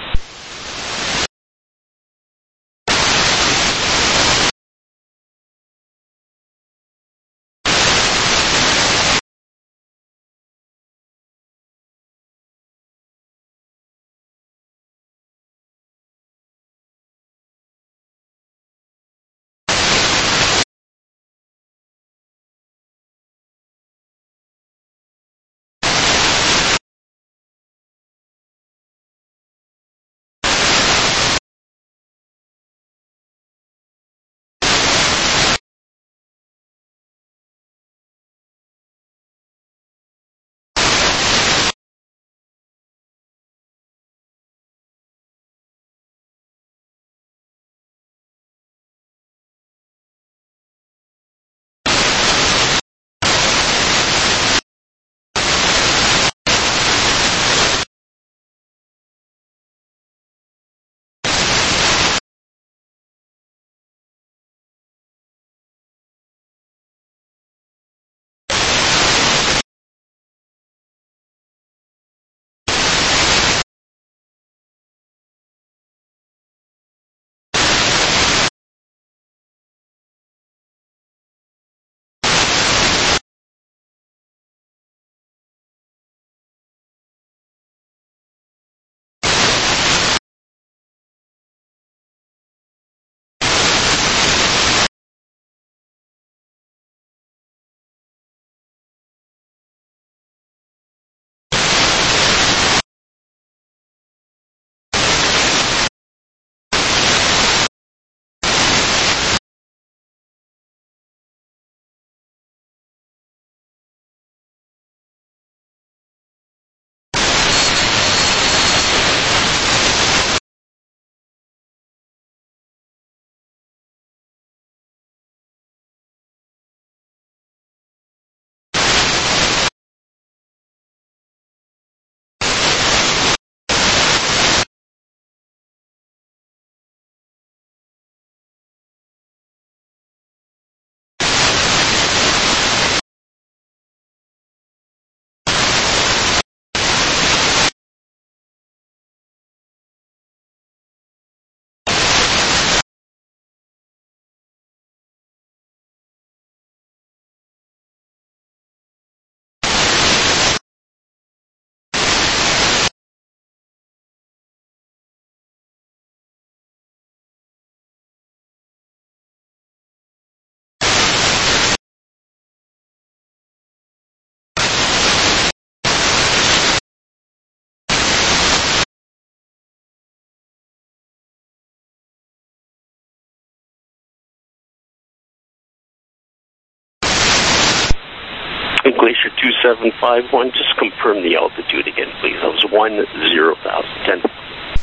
Glacier two seven five one, just confirm the altitude again, please. That was one zero thousand, ten.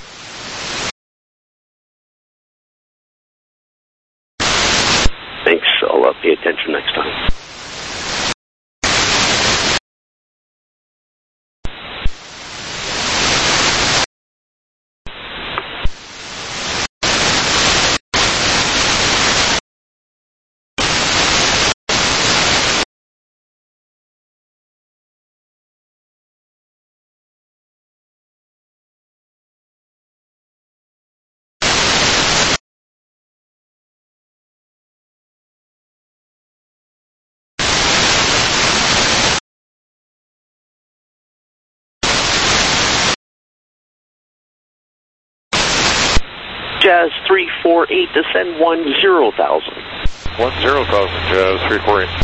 Thanks, I'll uh, pay attention next time. Jazz three four eight, descend one zero thousand. one zero thousand, Jazz three four eight.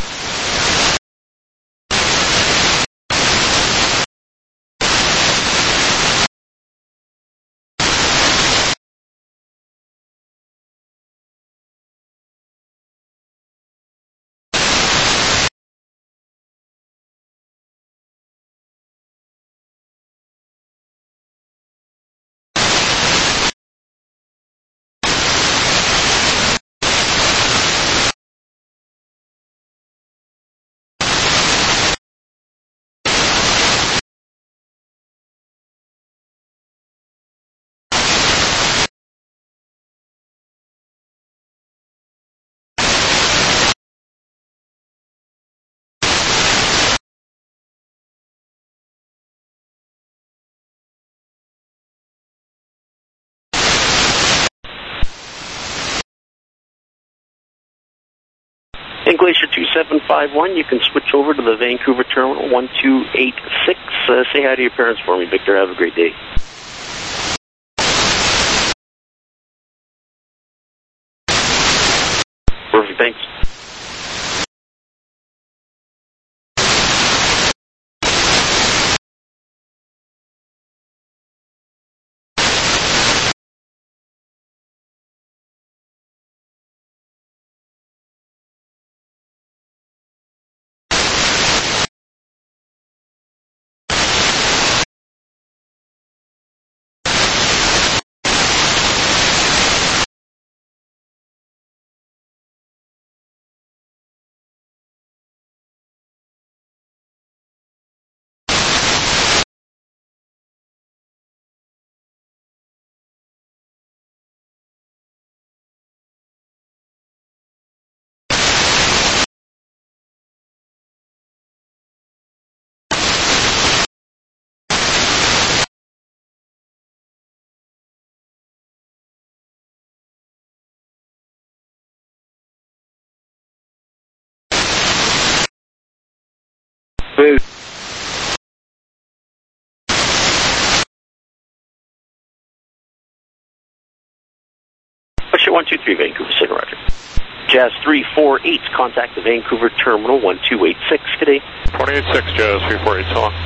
In Glacier two seven five one, you can switch over to the Vancouver Terminal one two eight six. Uh, say hi to your parents for me, Victor. Have a great day. Perfect, thanks. Boo. Glacier one two three, Vancouver City, Roger. Jazz three four eight, contact the Vancouver Terminal one two eight six. Good day. twenty-eight six, Jazz three four eight, so long.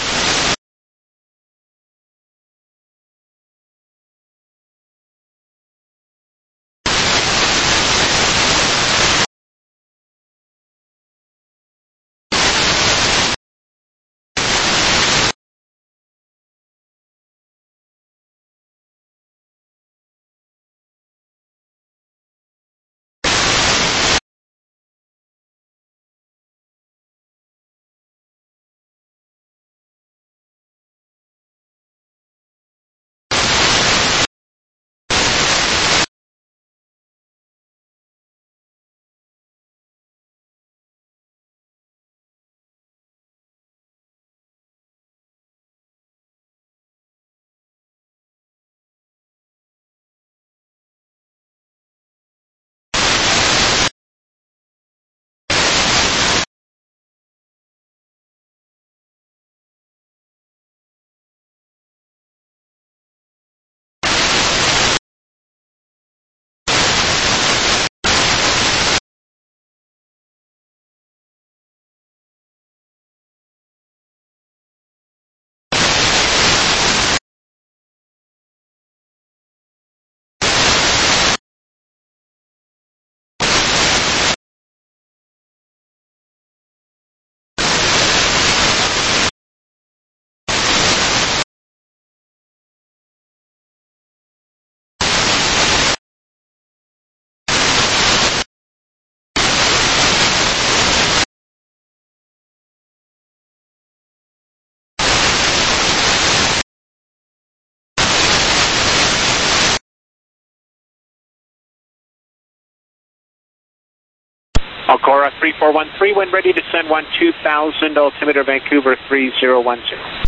Alcora three four one three, when ready to send one two thousand, altimeter Vancouver three zero one zero.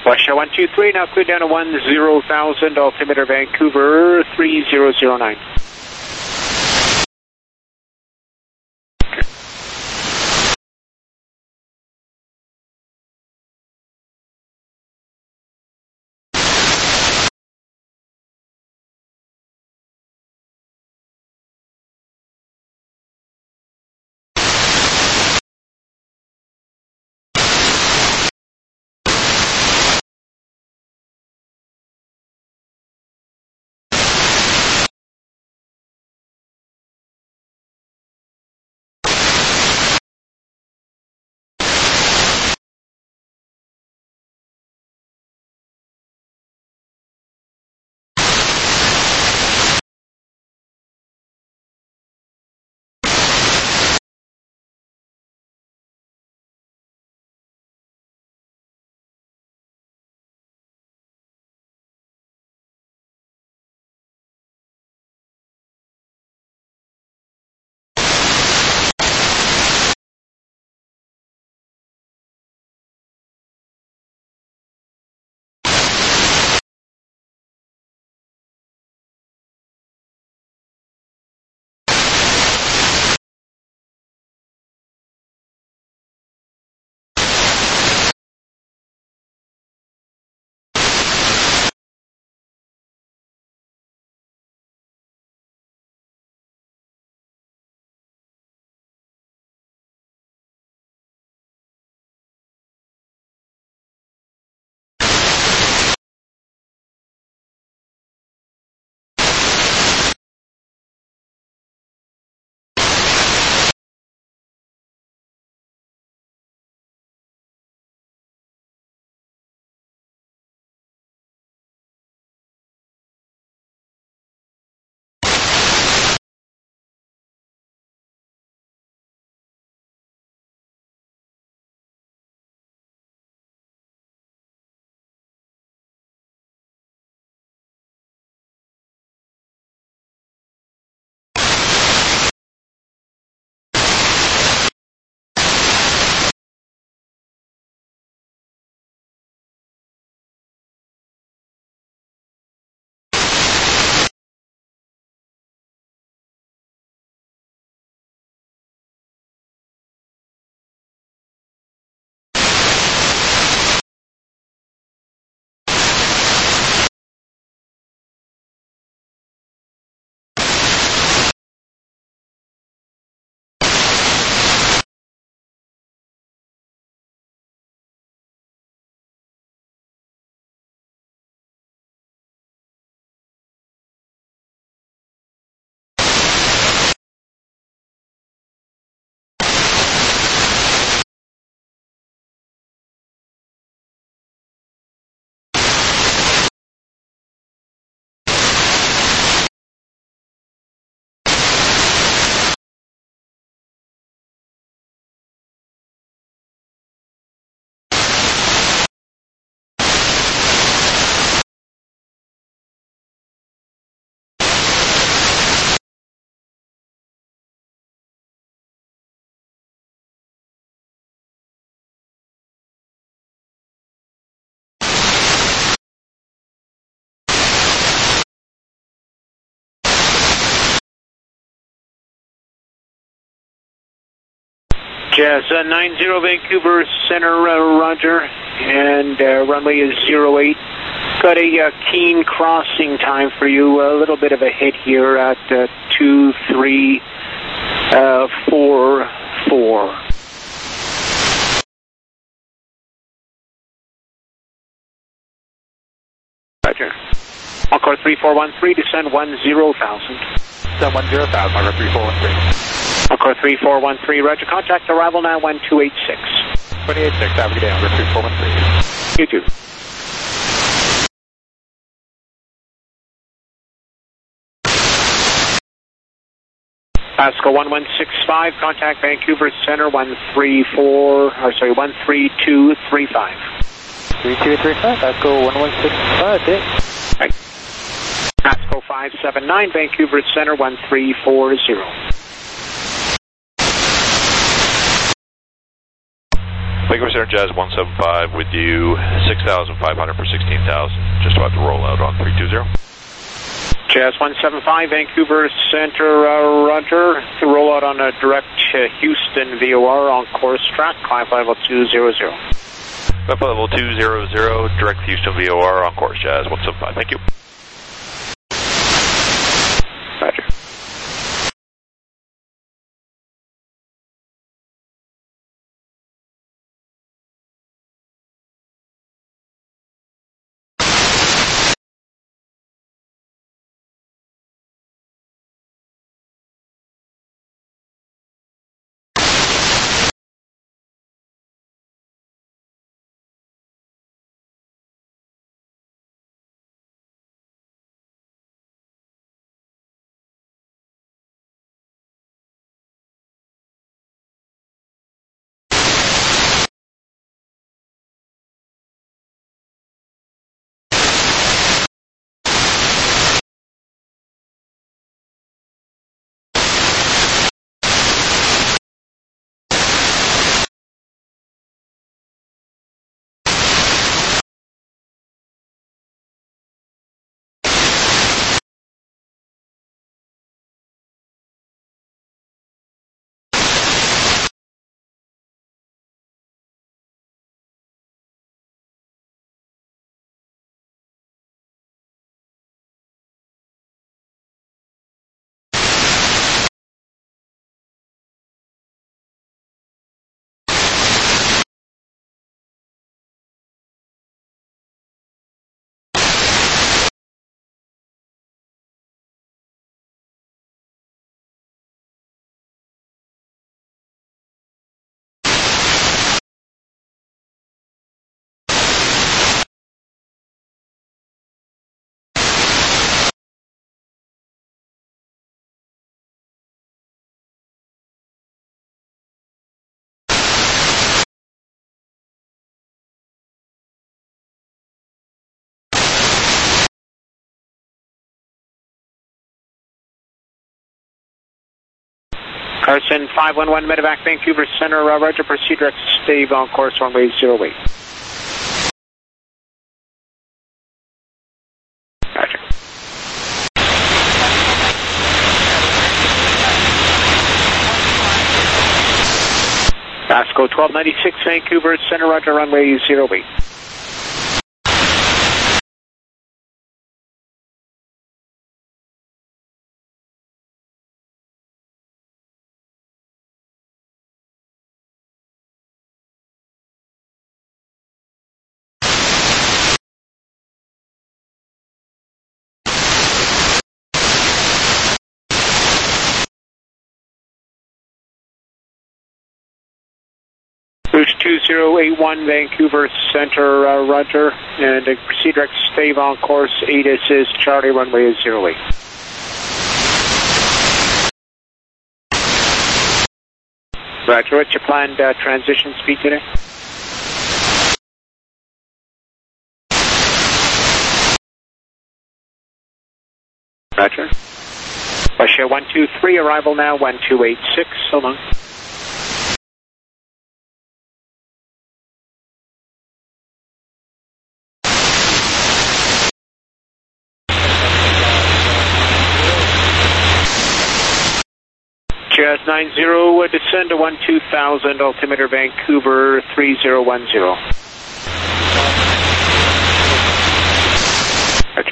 Russia one two three, now clear down to one zero thousand, altimeter Vancouver three zero zero nine. Jazz uh, nine zero Vancouver Center, uh, Roger, and uh, runway is zero eight. Got a uh, keen crossing time for you, a little bit of a hit here at uh, two three four four. Roger. Encore three four one three, descend one zero thousand. Descend one zero thousand, Encore three four one three. Encore three four one three, Roger. Contact arrival now one two eight six. two eight six, have a good day, Encore three four one three. You too. Pasco one one six five, contact Vancouver Center one three four, or sorry, one three two three five. three two three five, Pasco one one six five, okay. Right. Pasco five seven nine, Vancouver Center one three four zero. Vancouver Center Jazz one seven five with you, six thousand five hundred for sixteen thousand. Just about to roll out on three two zero. Jazz one seven five, Vancouver Center, uh, Roger. Roll out on a direct uh, Houston V O R on course track, climb level two zero zero. Climb level two zero zero, direct Houston V O R on course, Jazz one seven five. Thank you. Roger. Carson five one one, Medevac, Vancouver Center, uh, Roger, proceed direct stave on course runway zero eight. Roger. Vasco twelve ninety-six, Vancouver Center, Roger, runway zero eight. Route two zero eight one, Vancouver Center, uh, Roger, and uh, proceed direct stave on course, A D I S is Charlie, runway is zero eight. Roger, what's your planned uh, transition speed today? Roger. Russia one two three, arrival now, one two eight six, so long. Jazz nine zero, uh, descend to one two thousand, altimeter Vancouver three zero one zero. Okay.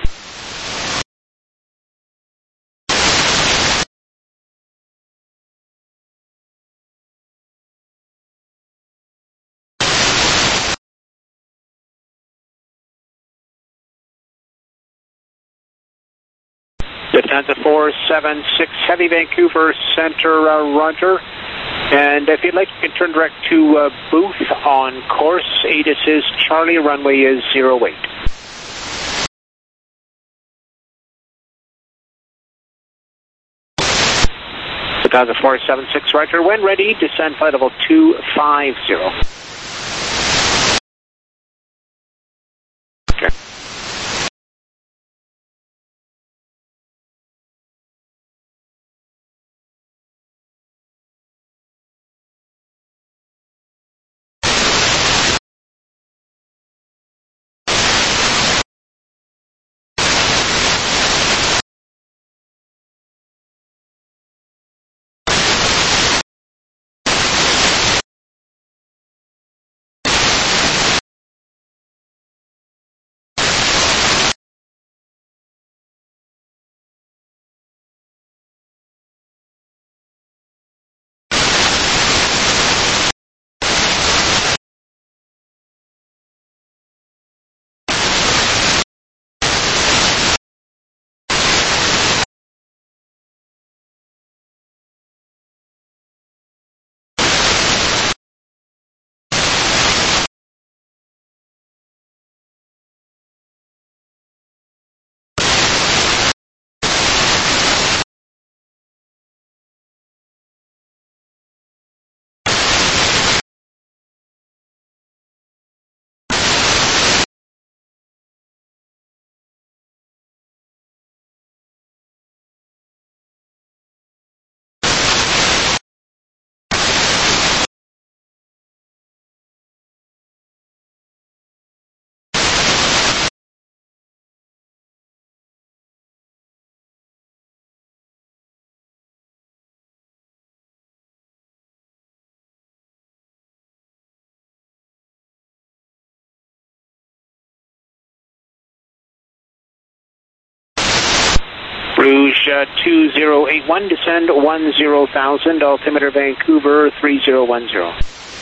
Lufthansa four seven six, Heavy, Vancouver Center, uh, Roger. And if you'd like, you can turn direct to uh, Booth on course. A D I S is Charlie, runway is zero eight. Lufthansa four seven six, Roger. When ready, descend flight level two five zero. Okay. Rouge uh, two zero eight one, descend one zero thousand, altimeter Vancouver three zero one zero.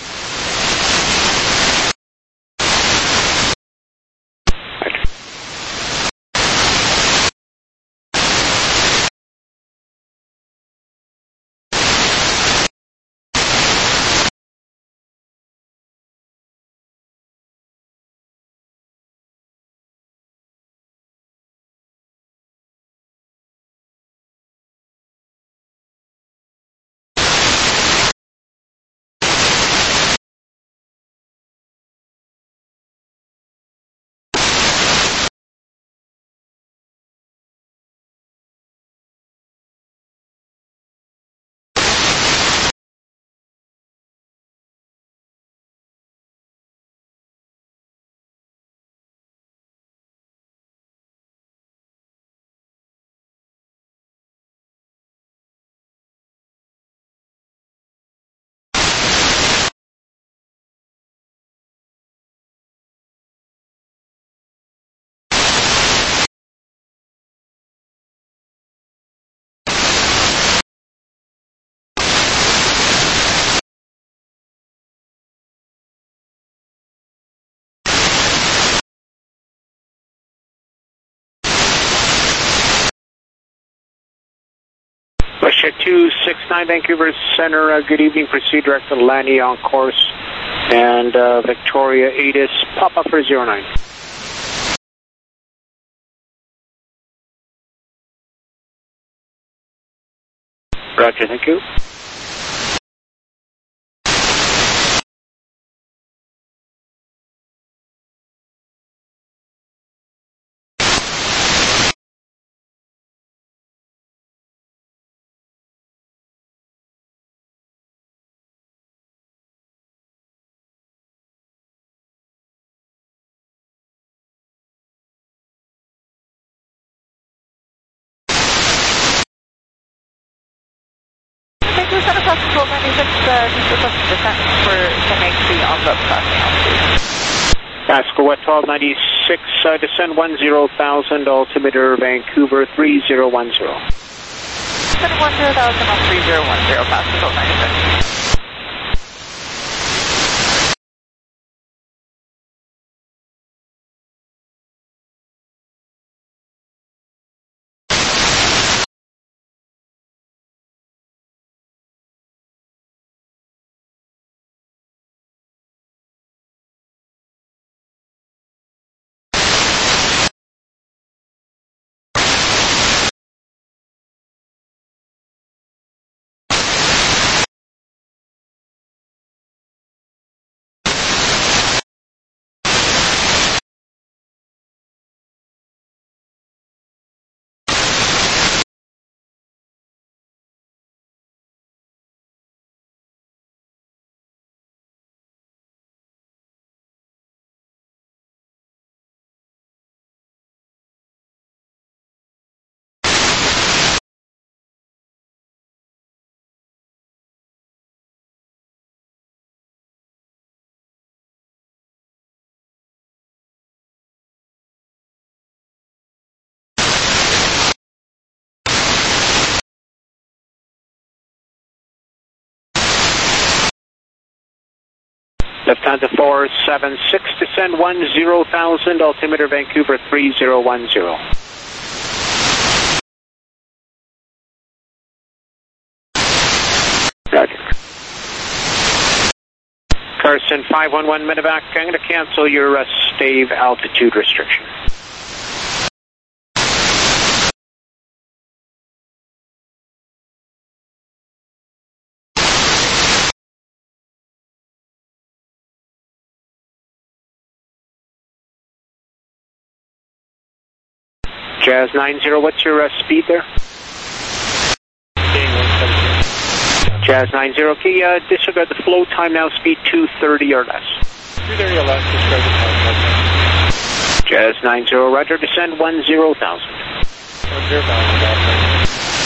WestJet two six nine, Vancouver Center, uh, good evening. Proceed direct to Lanny on course. And uh, Victoria Atis, pop up for zero nine. Roger, thank you. twelve ninety-six, uh, just requesting descent for ten H C on the crossing altitude. Pascal Wet twelve ninety-six, uh, descend one zero thousand, altimeter Vancouver three zero one zero. Descend one zero thousand on three zero one zero, Pascal twelve ninety-six. Lufthansa four seven six, descend one zero thousand, altimeter Vancouver three zero one zero. Roger. Carson five one one Medevac, I'm going to cancel your uh, stave altitude restriction. Jazz nine zero, what's your uh, speed there? Jazz nine zero, okay, uh, disregard the flow time now, speed two thirty or less. two thirty or less, disregard the time. Jazz nine zero, roger, descend one zero thousand. one zero thousand,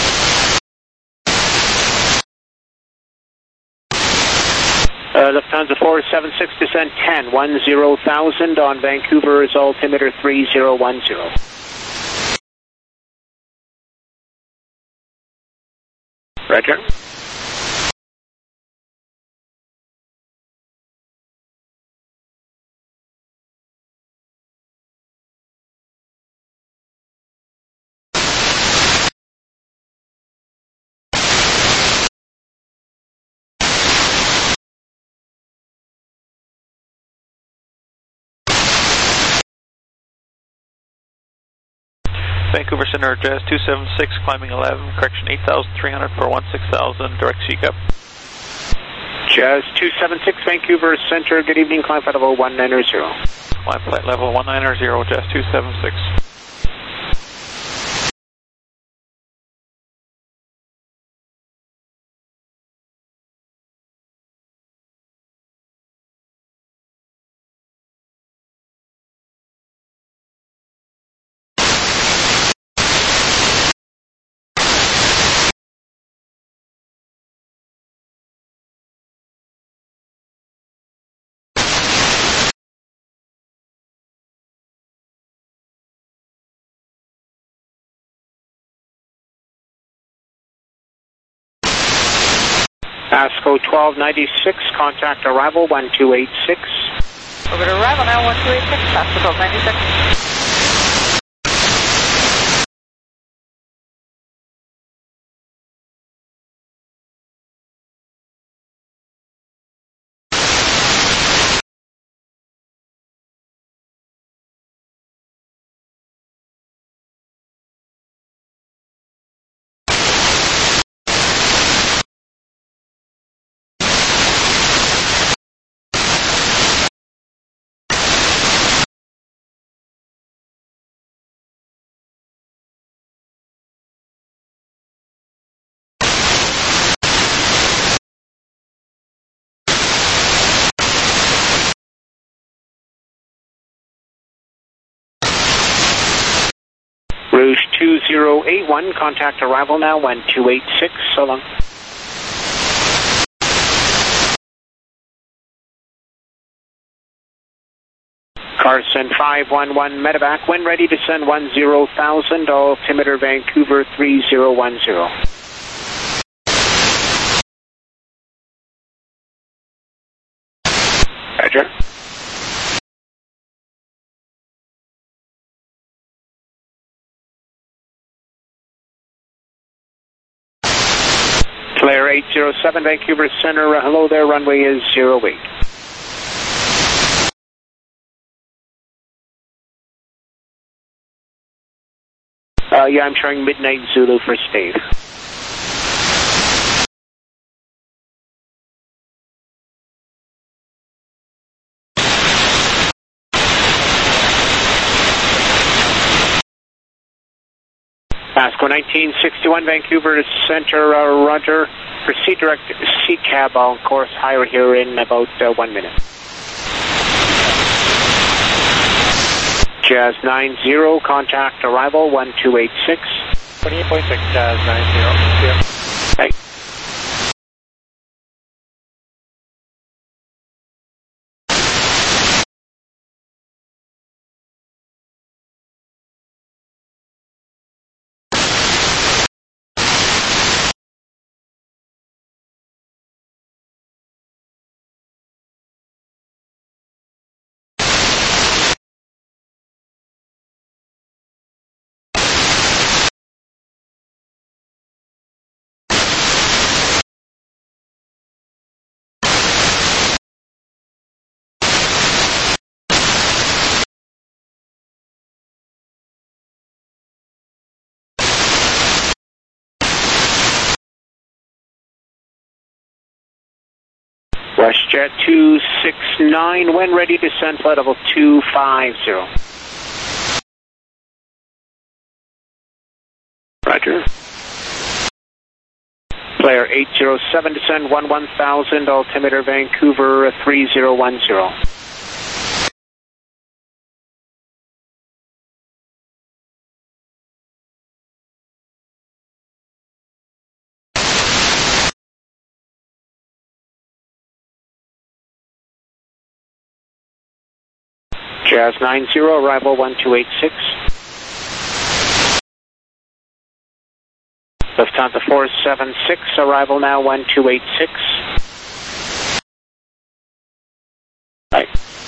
Uh, Lufthansa four seven six, descend ten, one zero thousand on Vancouver's altimeter three zero one zero. Roger. Vancouver Center, Jazz two seven six, climbing eleven, correction eight thousand three hundred for one six thousand, direct C C A P. Jazz two seven six, Vancouver Center, good evening, climb flight level one nine zero. Climb flight level one nine zero, Jazz two seven six. ASCO twelve ninety-six, contact arrival one two eight six. Over to arrival now, one two eight six, ASCO twelve ninety-six. Rouge two zero eight one, contact arrival now, one two eight six, so long. Carson five one one, medevac, when ready to send one zero thousand, altimeter Vancouver three zero one zero. Roger. Flare eight zero seven, Vancouver Center, uh, hello there, runway is zero eight. Uh, yeah, I'm showing Midnight Zulu for Steve. ASCO nineteen sixty-one, Vancouver Center, uh, Roger. Proceed direct C C A B on course higher here in about uh, one minute. Jazz nine zero, contact arrival one two eight six. twenty-eight point six, Jazz nine zero. Hey. WestJet two six nine, when ready to send flight level two five zero. Roger. Player eight zero seven, descend one one thousand, altimeter Vancouver three zero one zero. Jazz nine zero, arrival one two eight six. Lufthansa four seven six, arrival now one two eight six. Right.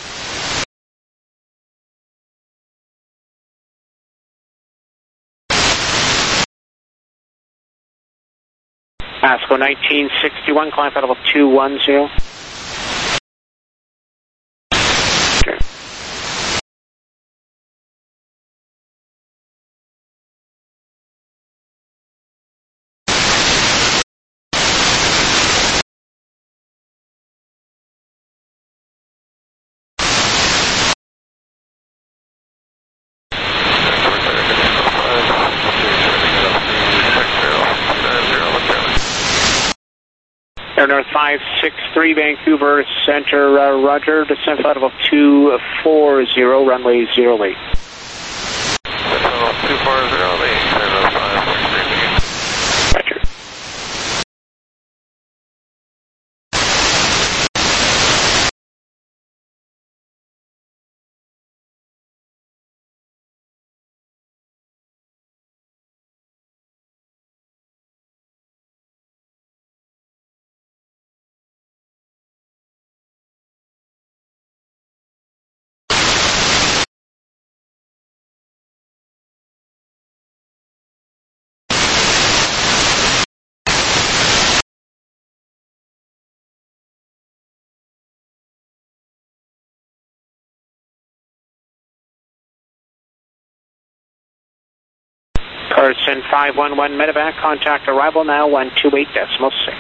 ASCO nineteen sixty-one, climb flight level two one zero. Okay. Air North five six three, Vancouver Center, uh, roger, descent flight level two four zero, runway zero eight. Descent level two four zero, Air North five six three. Roger. Carson five one one medevac, contact arrival now one two eight decimal six.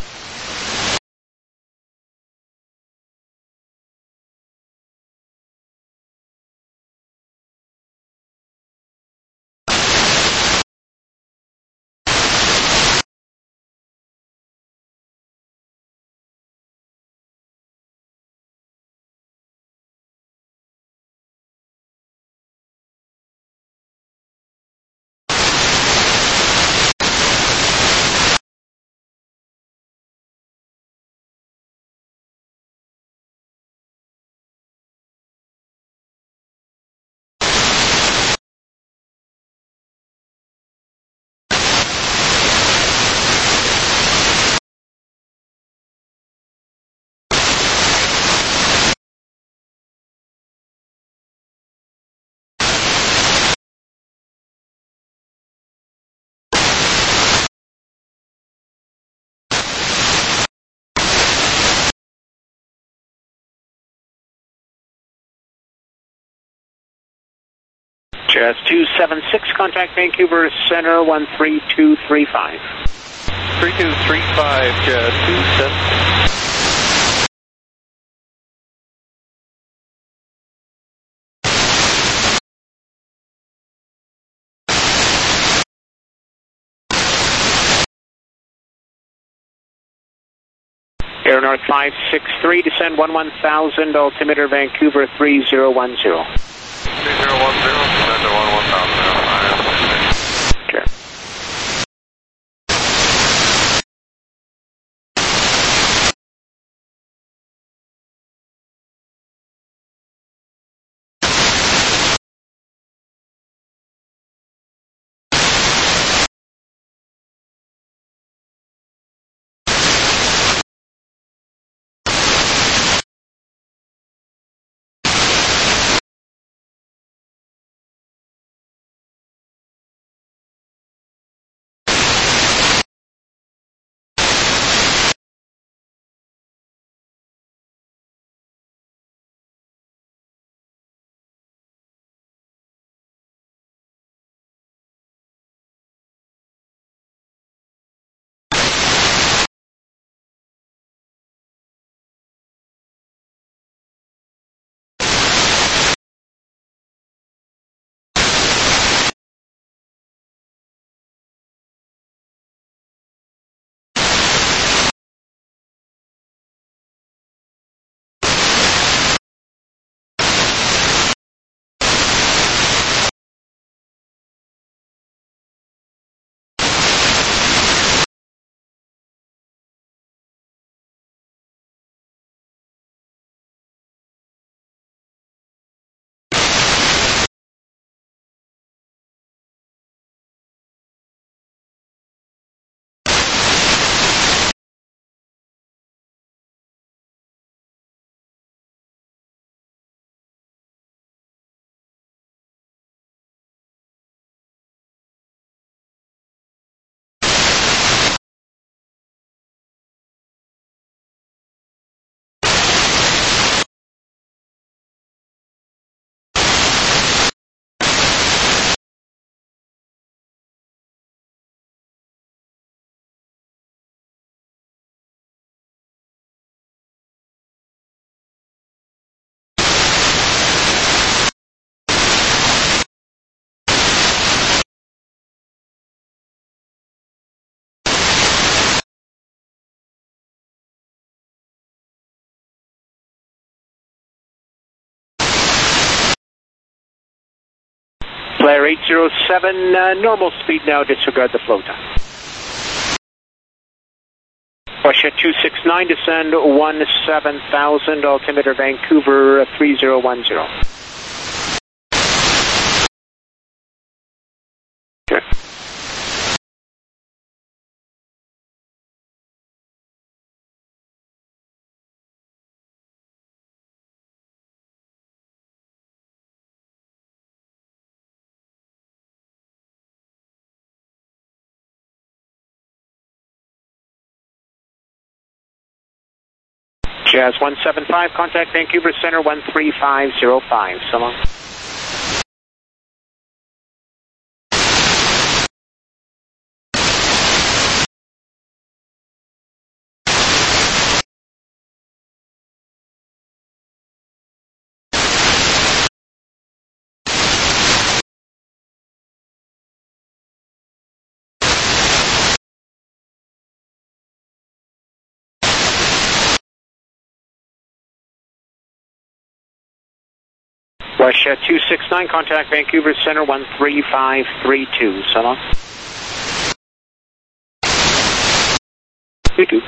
Jazz two seven six, contact Vancouver Center one three two three five. three two three five, Jazz two seven six. Air North five six three, descend one one thousand, altimeter Vancouver three zero one zero. three zero one zero, descend to one one thousand. Flare eight zero seven, uh, normal speed now, disregard the flow time. Russia two six nine, descend one seven thousand, altimeter Vancouver three zero one zero. Okay. Jazz one seven five, contact Vancouver Center one three five zero five. So long. Russia two six nine, contact Vancouver Center one three five three two. So long. You too.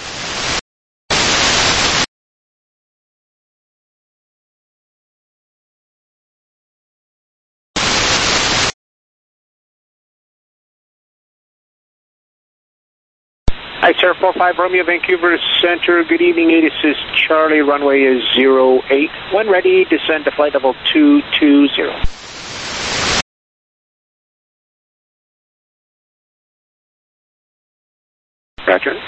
Hi, sir, four five Romeo, Vancouver Center. Good evening, this is Charlie, runway is zero eight. When ready, descend to flight level two two zero. Roger.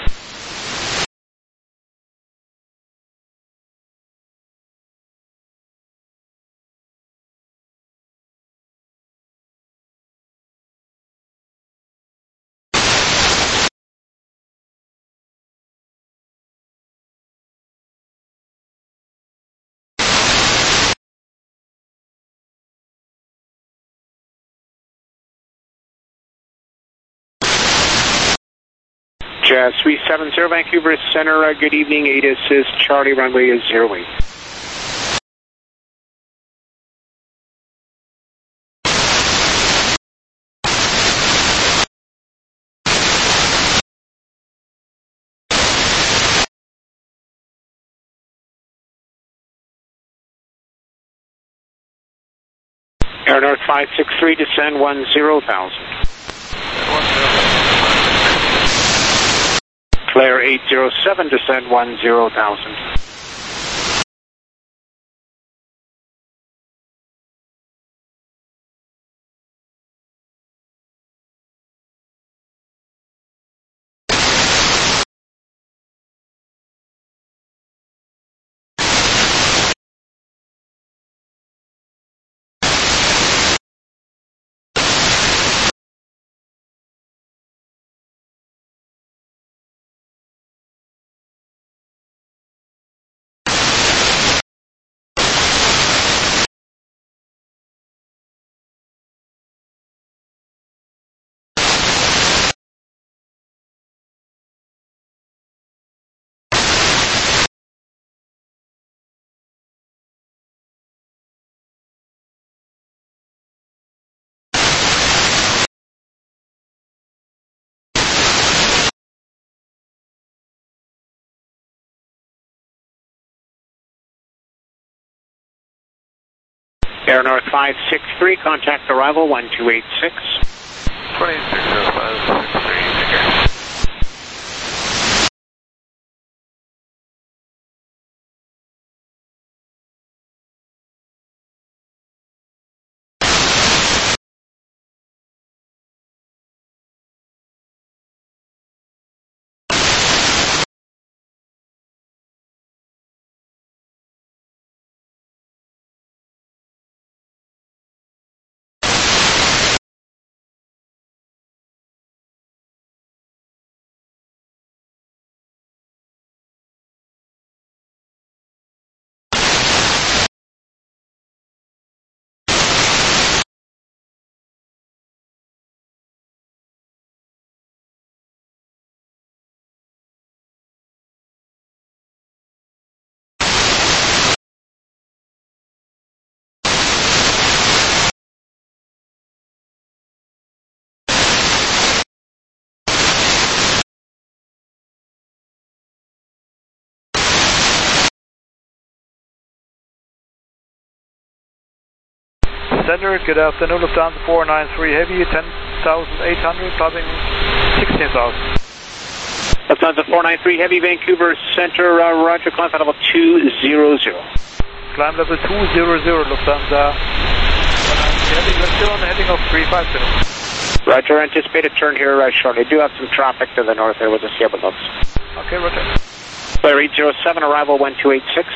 Jazz three seven zero, Vancouver Center. Uh, good evening, A T I S is Charlie, runway is zero eight. Air North five six three, descend one zero thousand. Flare eight zero seven, descend one zero thousand. Air North five six three, contact arrival one two eight six. twenty-six oh five six three, take care. Center, good afternoon, Lufthansa four nine three Heavy, ten thousand eight hundred, climbing sixteen thousand. Lufthansa four nine three Heavy, Vancouver Center, uh, roger, climb level two zero zero. Climb level two zero zero, Lufthansa four nine three Heavy, you're still on the heading of three five zero. Roger, anticipate a turn here uh, shortly. Do have some traffic to the north there with the Sierra Notes. Okay, roger. Clear eight zero seven, arrival one two eight six.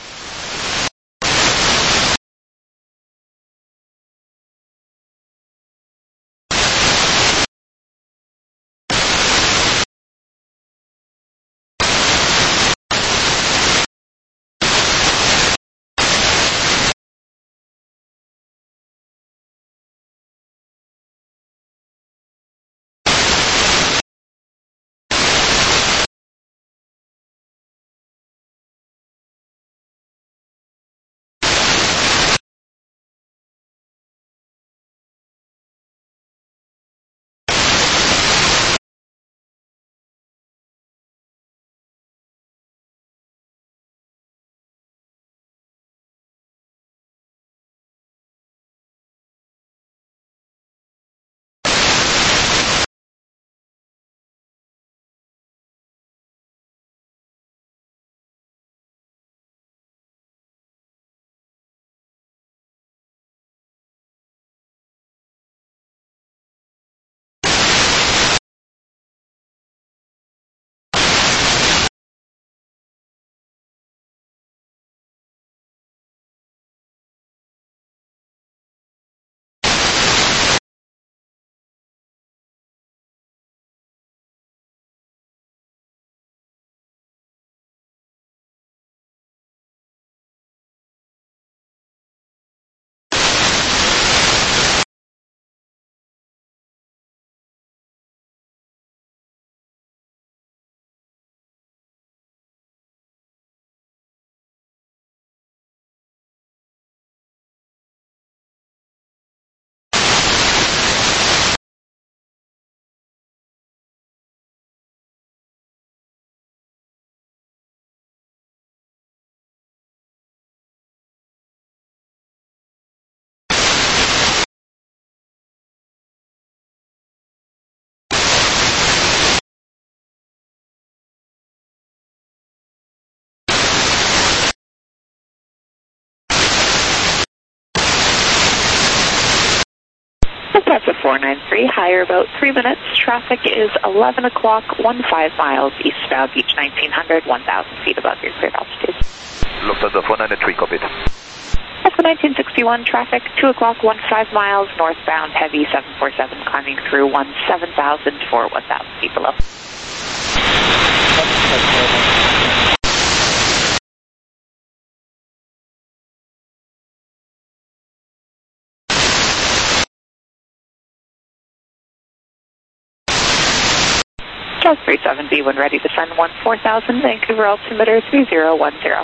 Lufthansa four nine three, higher about three minutes. Traffic is eleven o'clock, fifteen miles eastbound, beach nineteen hundred, one thousand feet above your cleared altitude. Lufthansa four nine three, copied. Alpha nineteen sixty-one, traffic two o'clock, fifteen miles northbound, heavy seven four seven, climbing through seven thousand for one thousand feet below. Charles three seven B, when ready to send one four thousand, Vancouver altimeter three zero one zero.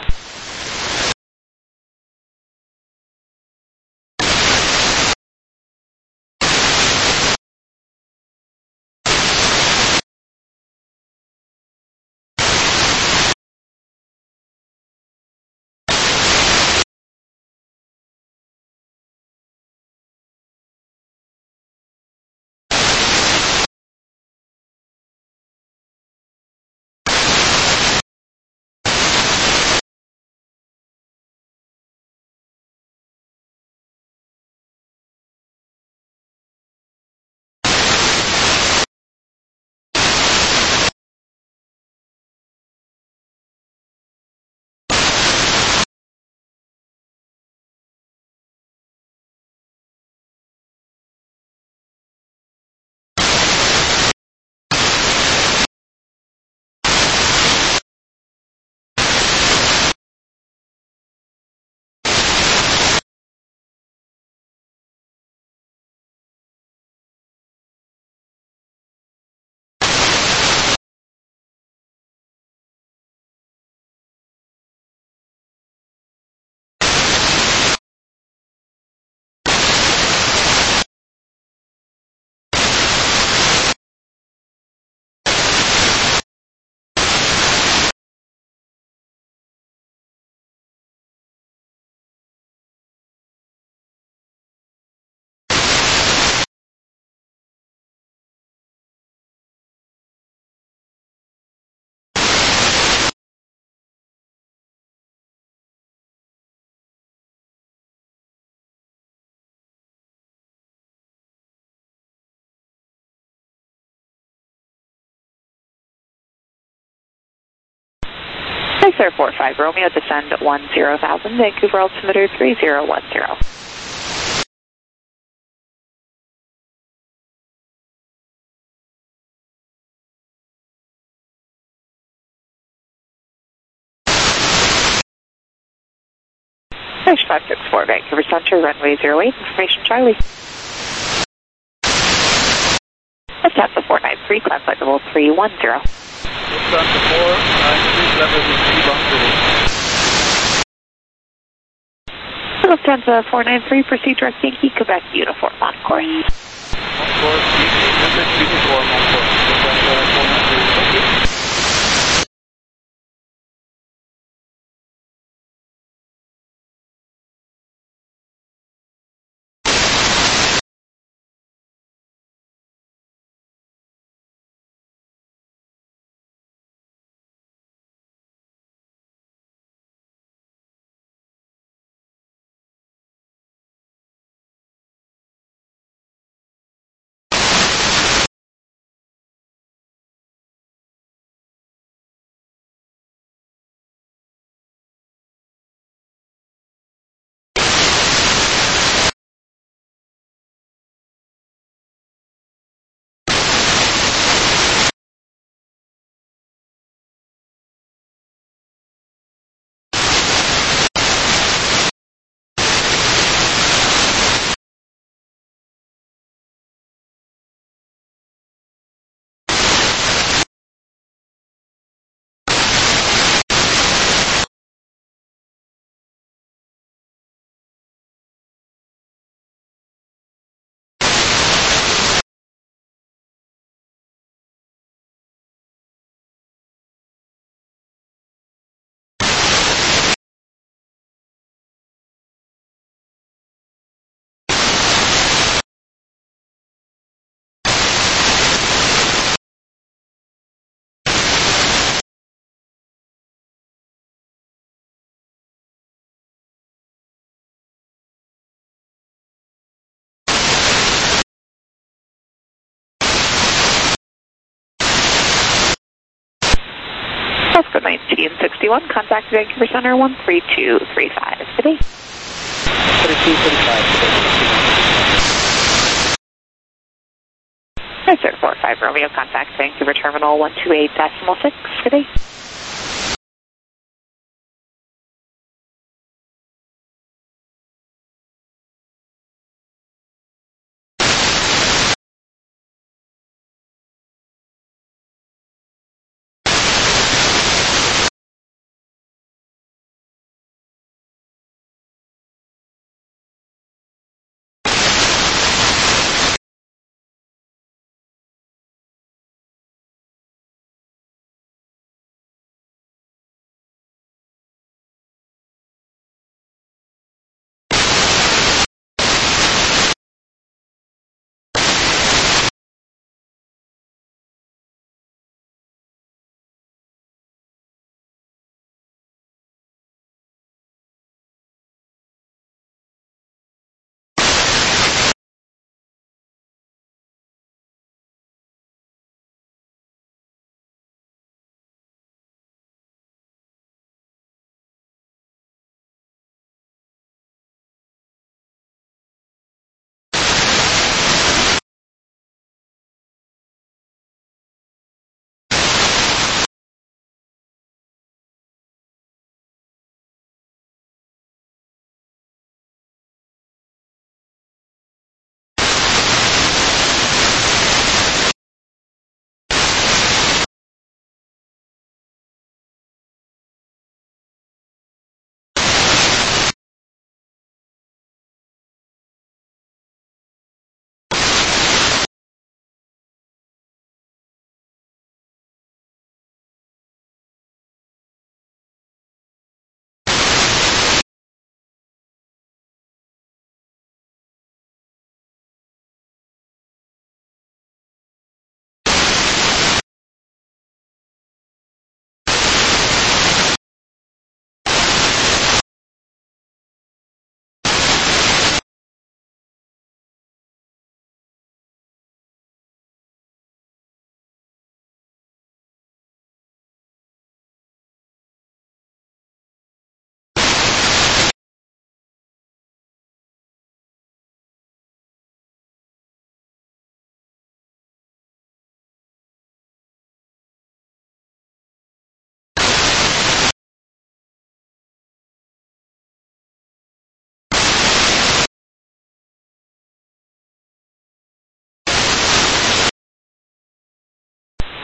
Hi, sir, four five Romeo, descend one zero thousand, Vancouver altimeter three zero one zero. Fish five six four, Vancouver Center, runway zero eight, information Charlie. Lufthansa four nine three, climb flight level three one zero. Lufthansa four nine three, climb level three one zero. Lufthansa four nine three, proceed direct Yankee, Quebec uniform on course. On course, Yankee, Quebec uniform on course. Lufthansa four nine three, thank you. Oscar nineteen sixty-one, contact Vancouver Center one three two three five. Good day. thirty-two thirty-five. Hi, sir, four five Romeo, contact Vancouver Terminal one two eight decimal six. Good day.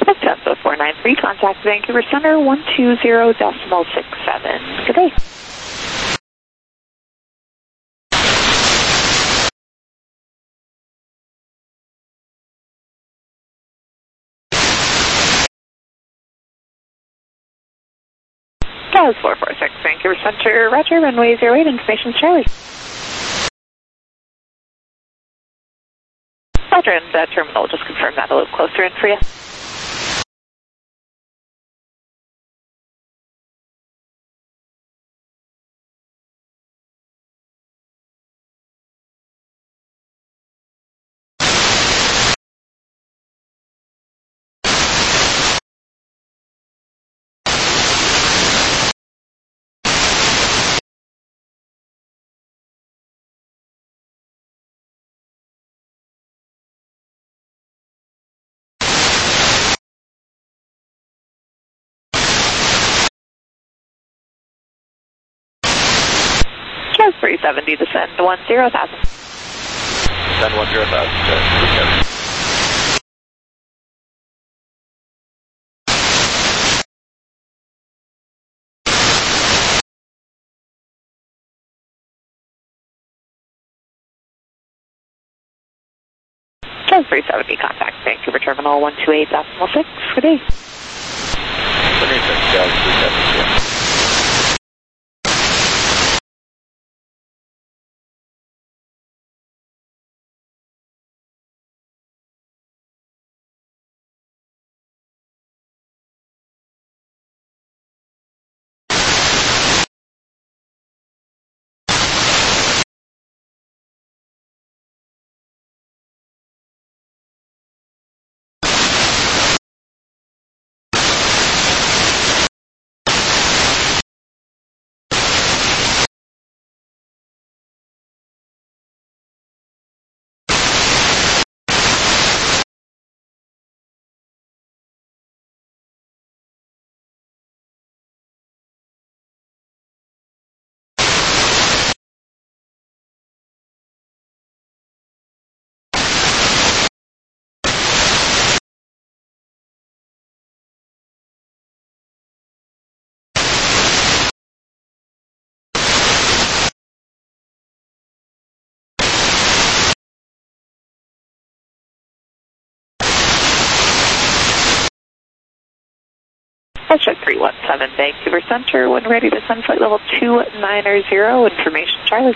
Lufthansa four nine three, contact Vancouver Center one two zero decimal six seven. Good day. Dallas four four six, Vancouver Center, Roger, runway zero eight, information Charlie. Roger, and the terminal just confirm that a little closer in for you. three seventy, descend one zero thousand. Descend one zero thousand, three seventy. three seventy, contact Vancouver Terminal one two eight decimal six. Good day. one eight six, three seventy, yeah. Check three one seven, Vancouver Center, when ready to send flight level two nine zero, information Charlie.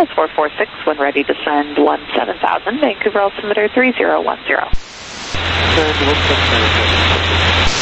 That's four four six when ready to send one seven thousand, Vancouver altimeter three zero one zero. Send one seven thousand.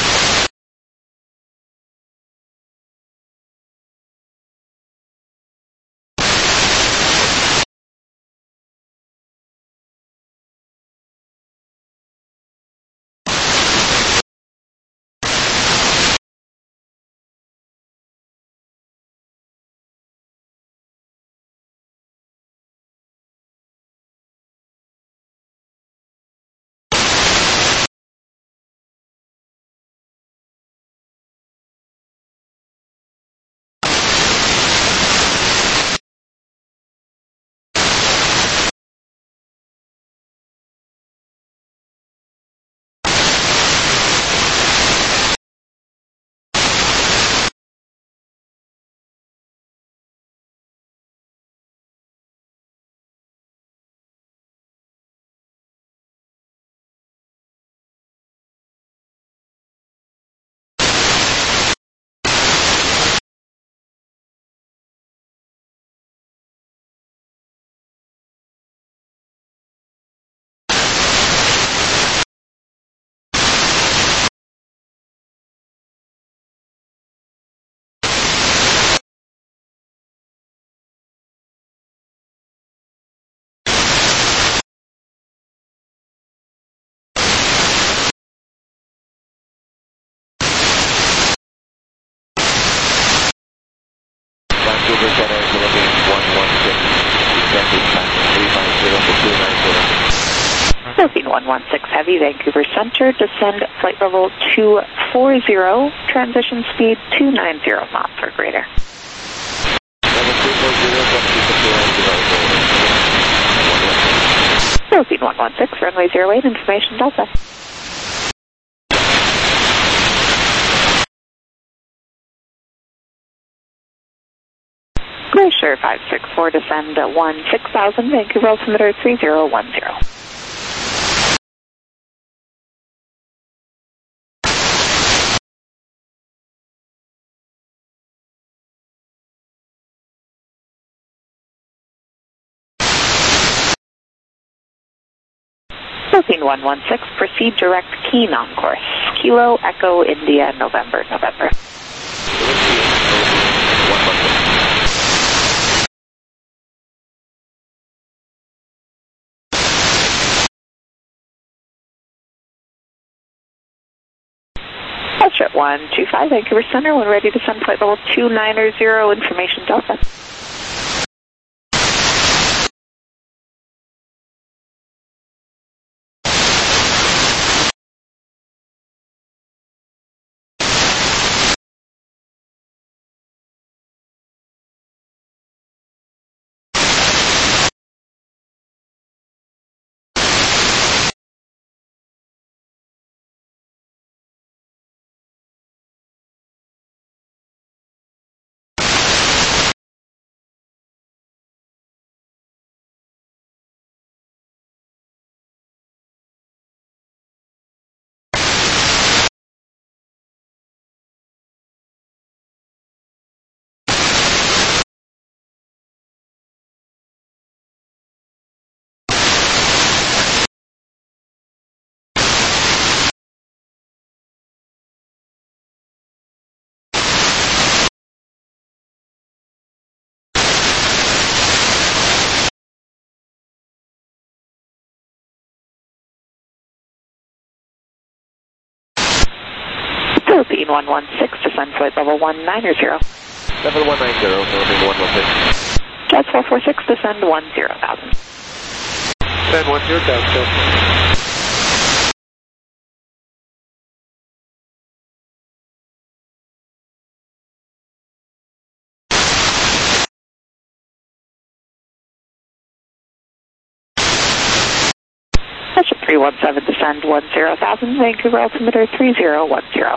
Philippine one one six Heavy, Vancouver Center, descend flight level two four zero, transition speed two ninety knots or greater. Philippine one one six, runway zero eight, information Delta. Glacier five six four, descend one six thousand, Vancouver altimeter three zero one zero. Philippine one one six, proceed direct Keen on course. Kilo, Echo, India, November, November. Jet one two five, Vancouver Center, when ready to send flight level two nine zero, information Delta. Philippine one one six, descend flight level one nine zero. Level one nine zero, Philippine one one six. Jets four four six, descend one zero thousand. Send one zero thousand. Bishop three one seven, descend one zero thousand, Vancouver altimeter three zero one zero.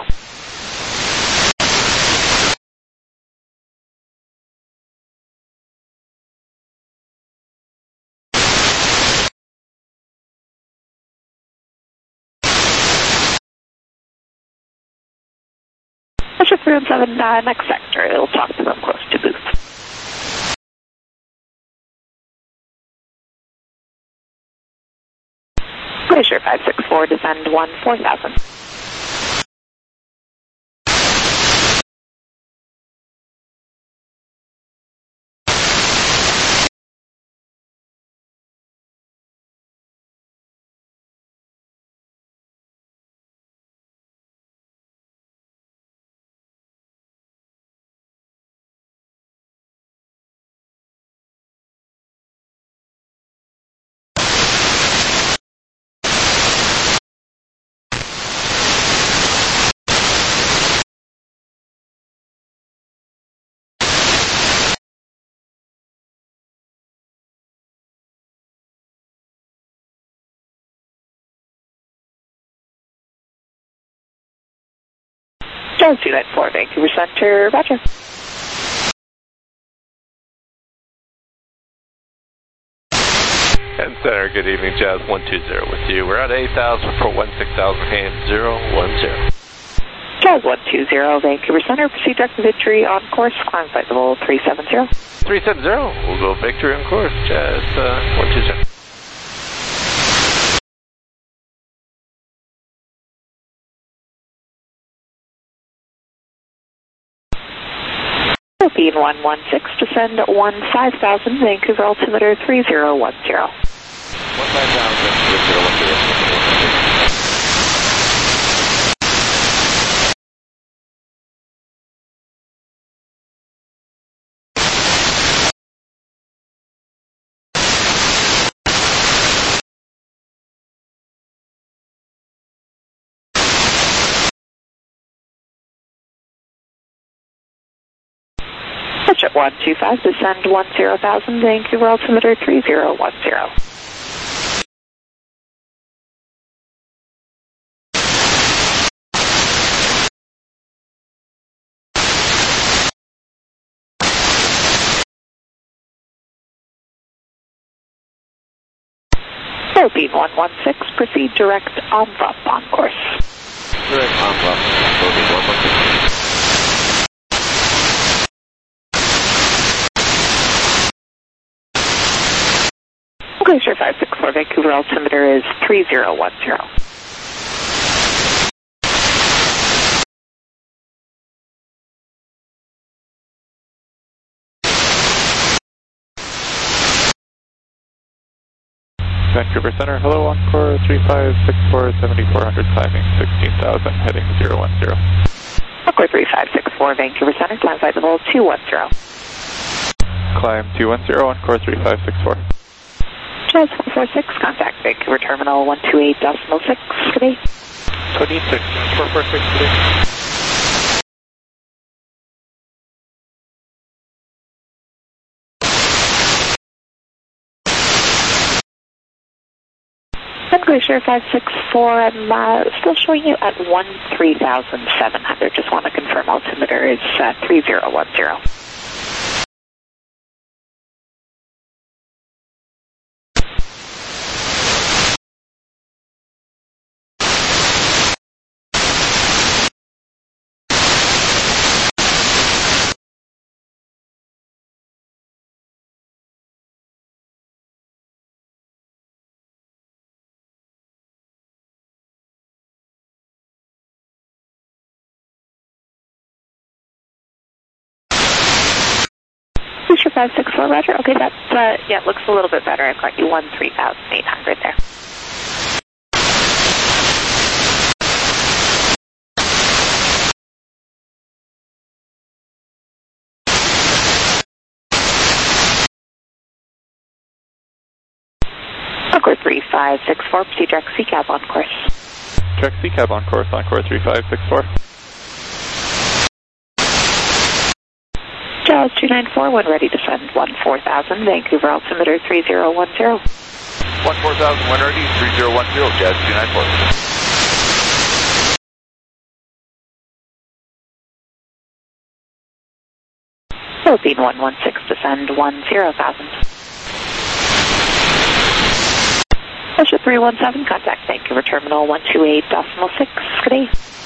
Bishop three one seven, uh, next sector, it'll talk to them close to booth. Glacier five six four, descend one four thousand. Jazz two nine four, Vancouver Center, roger. And Center, good evening, Jazz one two zero with you. We're at eight thousand for one six thousand, hand zero one zero. Jazz one two zero, Vancouver Center, proceed direct to Victory on course, climb flight level three seven zero. three seven zero, we'll go Victory on course, Jazz uh, one two zero. Philippine one one six, descend one five thousand, Vancouver altimeter three zero one zero. one five thousand, three zero one zero. Bishop one two five, descend one zero thousand, Vancouver altimeter three zero one zero. Philippine one one six, proceed direct envelope on course. Direct envelope, Philippine one one six. Glacier five six four, Vancouver altimeter is three zero one zero. Vancouver Center, hello, Encore three five six four, seventy-four hundred, climbing sixteen thousand, heading zero one zero. Encore three five six four, Vancouver Center, climb flight level two one zero. Climb two one zero, Encore three five six four. Jazz four four six, contact Vancouver Terminal one two eight decimal six, good day. twenty-six, four four six, good day. Glacier five six four, I'm uh, still showing you at one three thousand seven hundred. Just want to confirm altimeter is uh, three zero one zero. five six four, roger. Okay, that's, uh, yeah, it looks a little bit better. I've got you one three thousand eight hundred there. Encore three five six four, proceed direct C cab on course. Direct C cab on course, Encore three five six four. Jazz two nine four, when ready to send one four thousand, Vancouver altimeter three zero one zero. one four thousand, when ready, three zero one zero, Jazz two nine four. Philippine one one six, descend one zero thousand. Bishop three one seven, contact Vancouver Terminal one two eight decimal six, good day.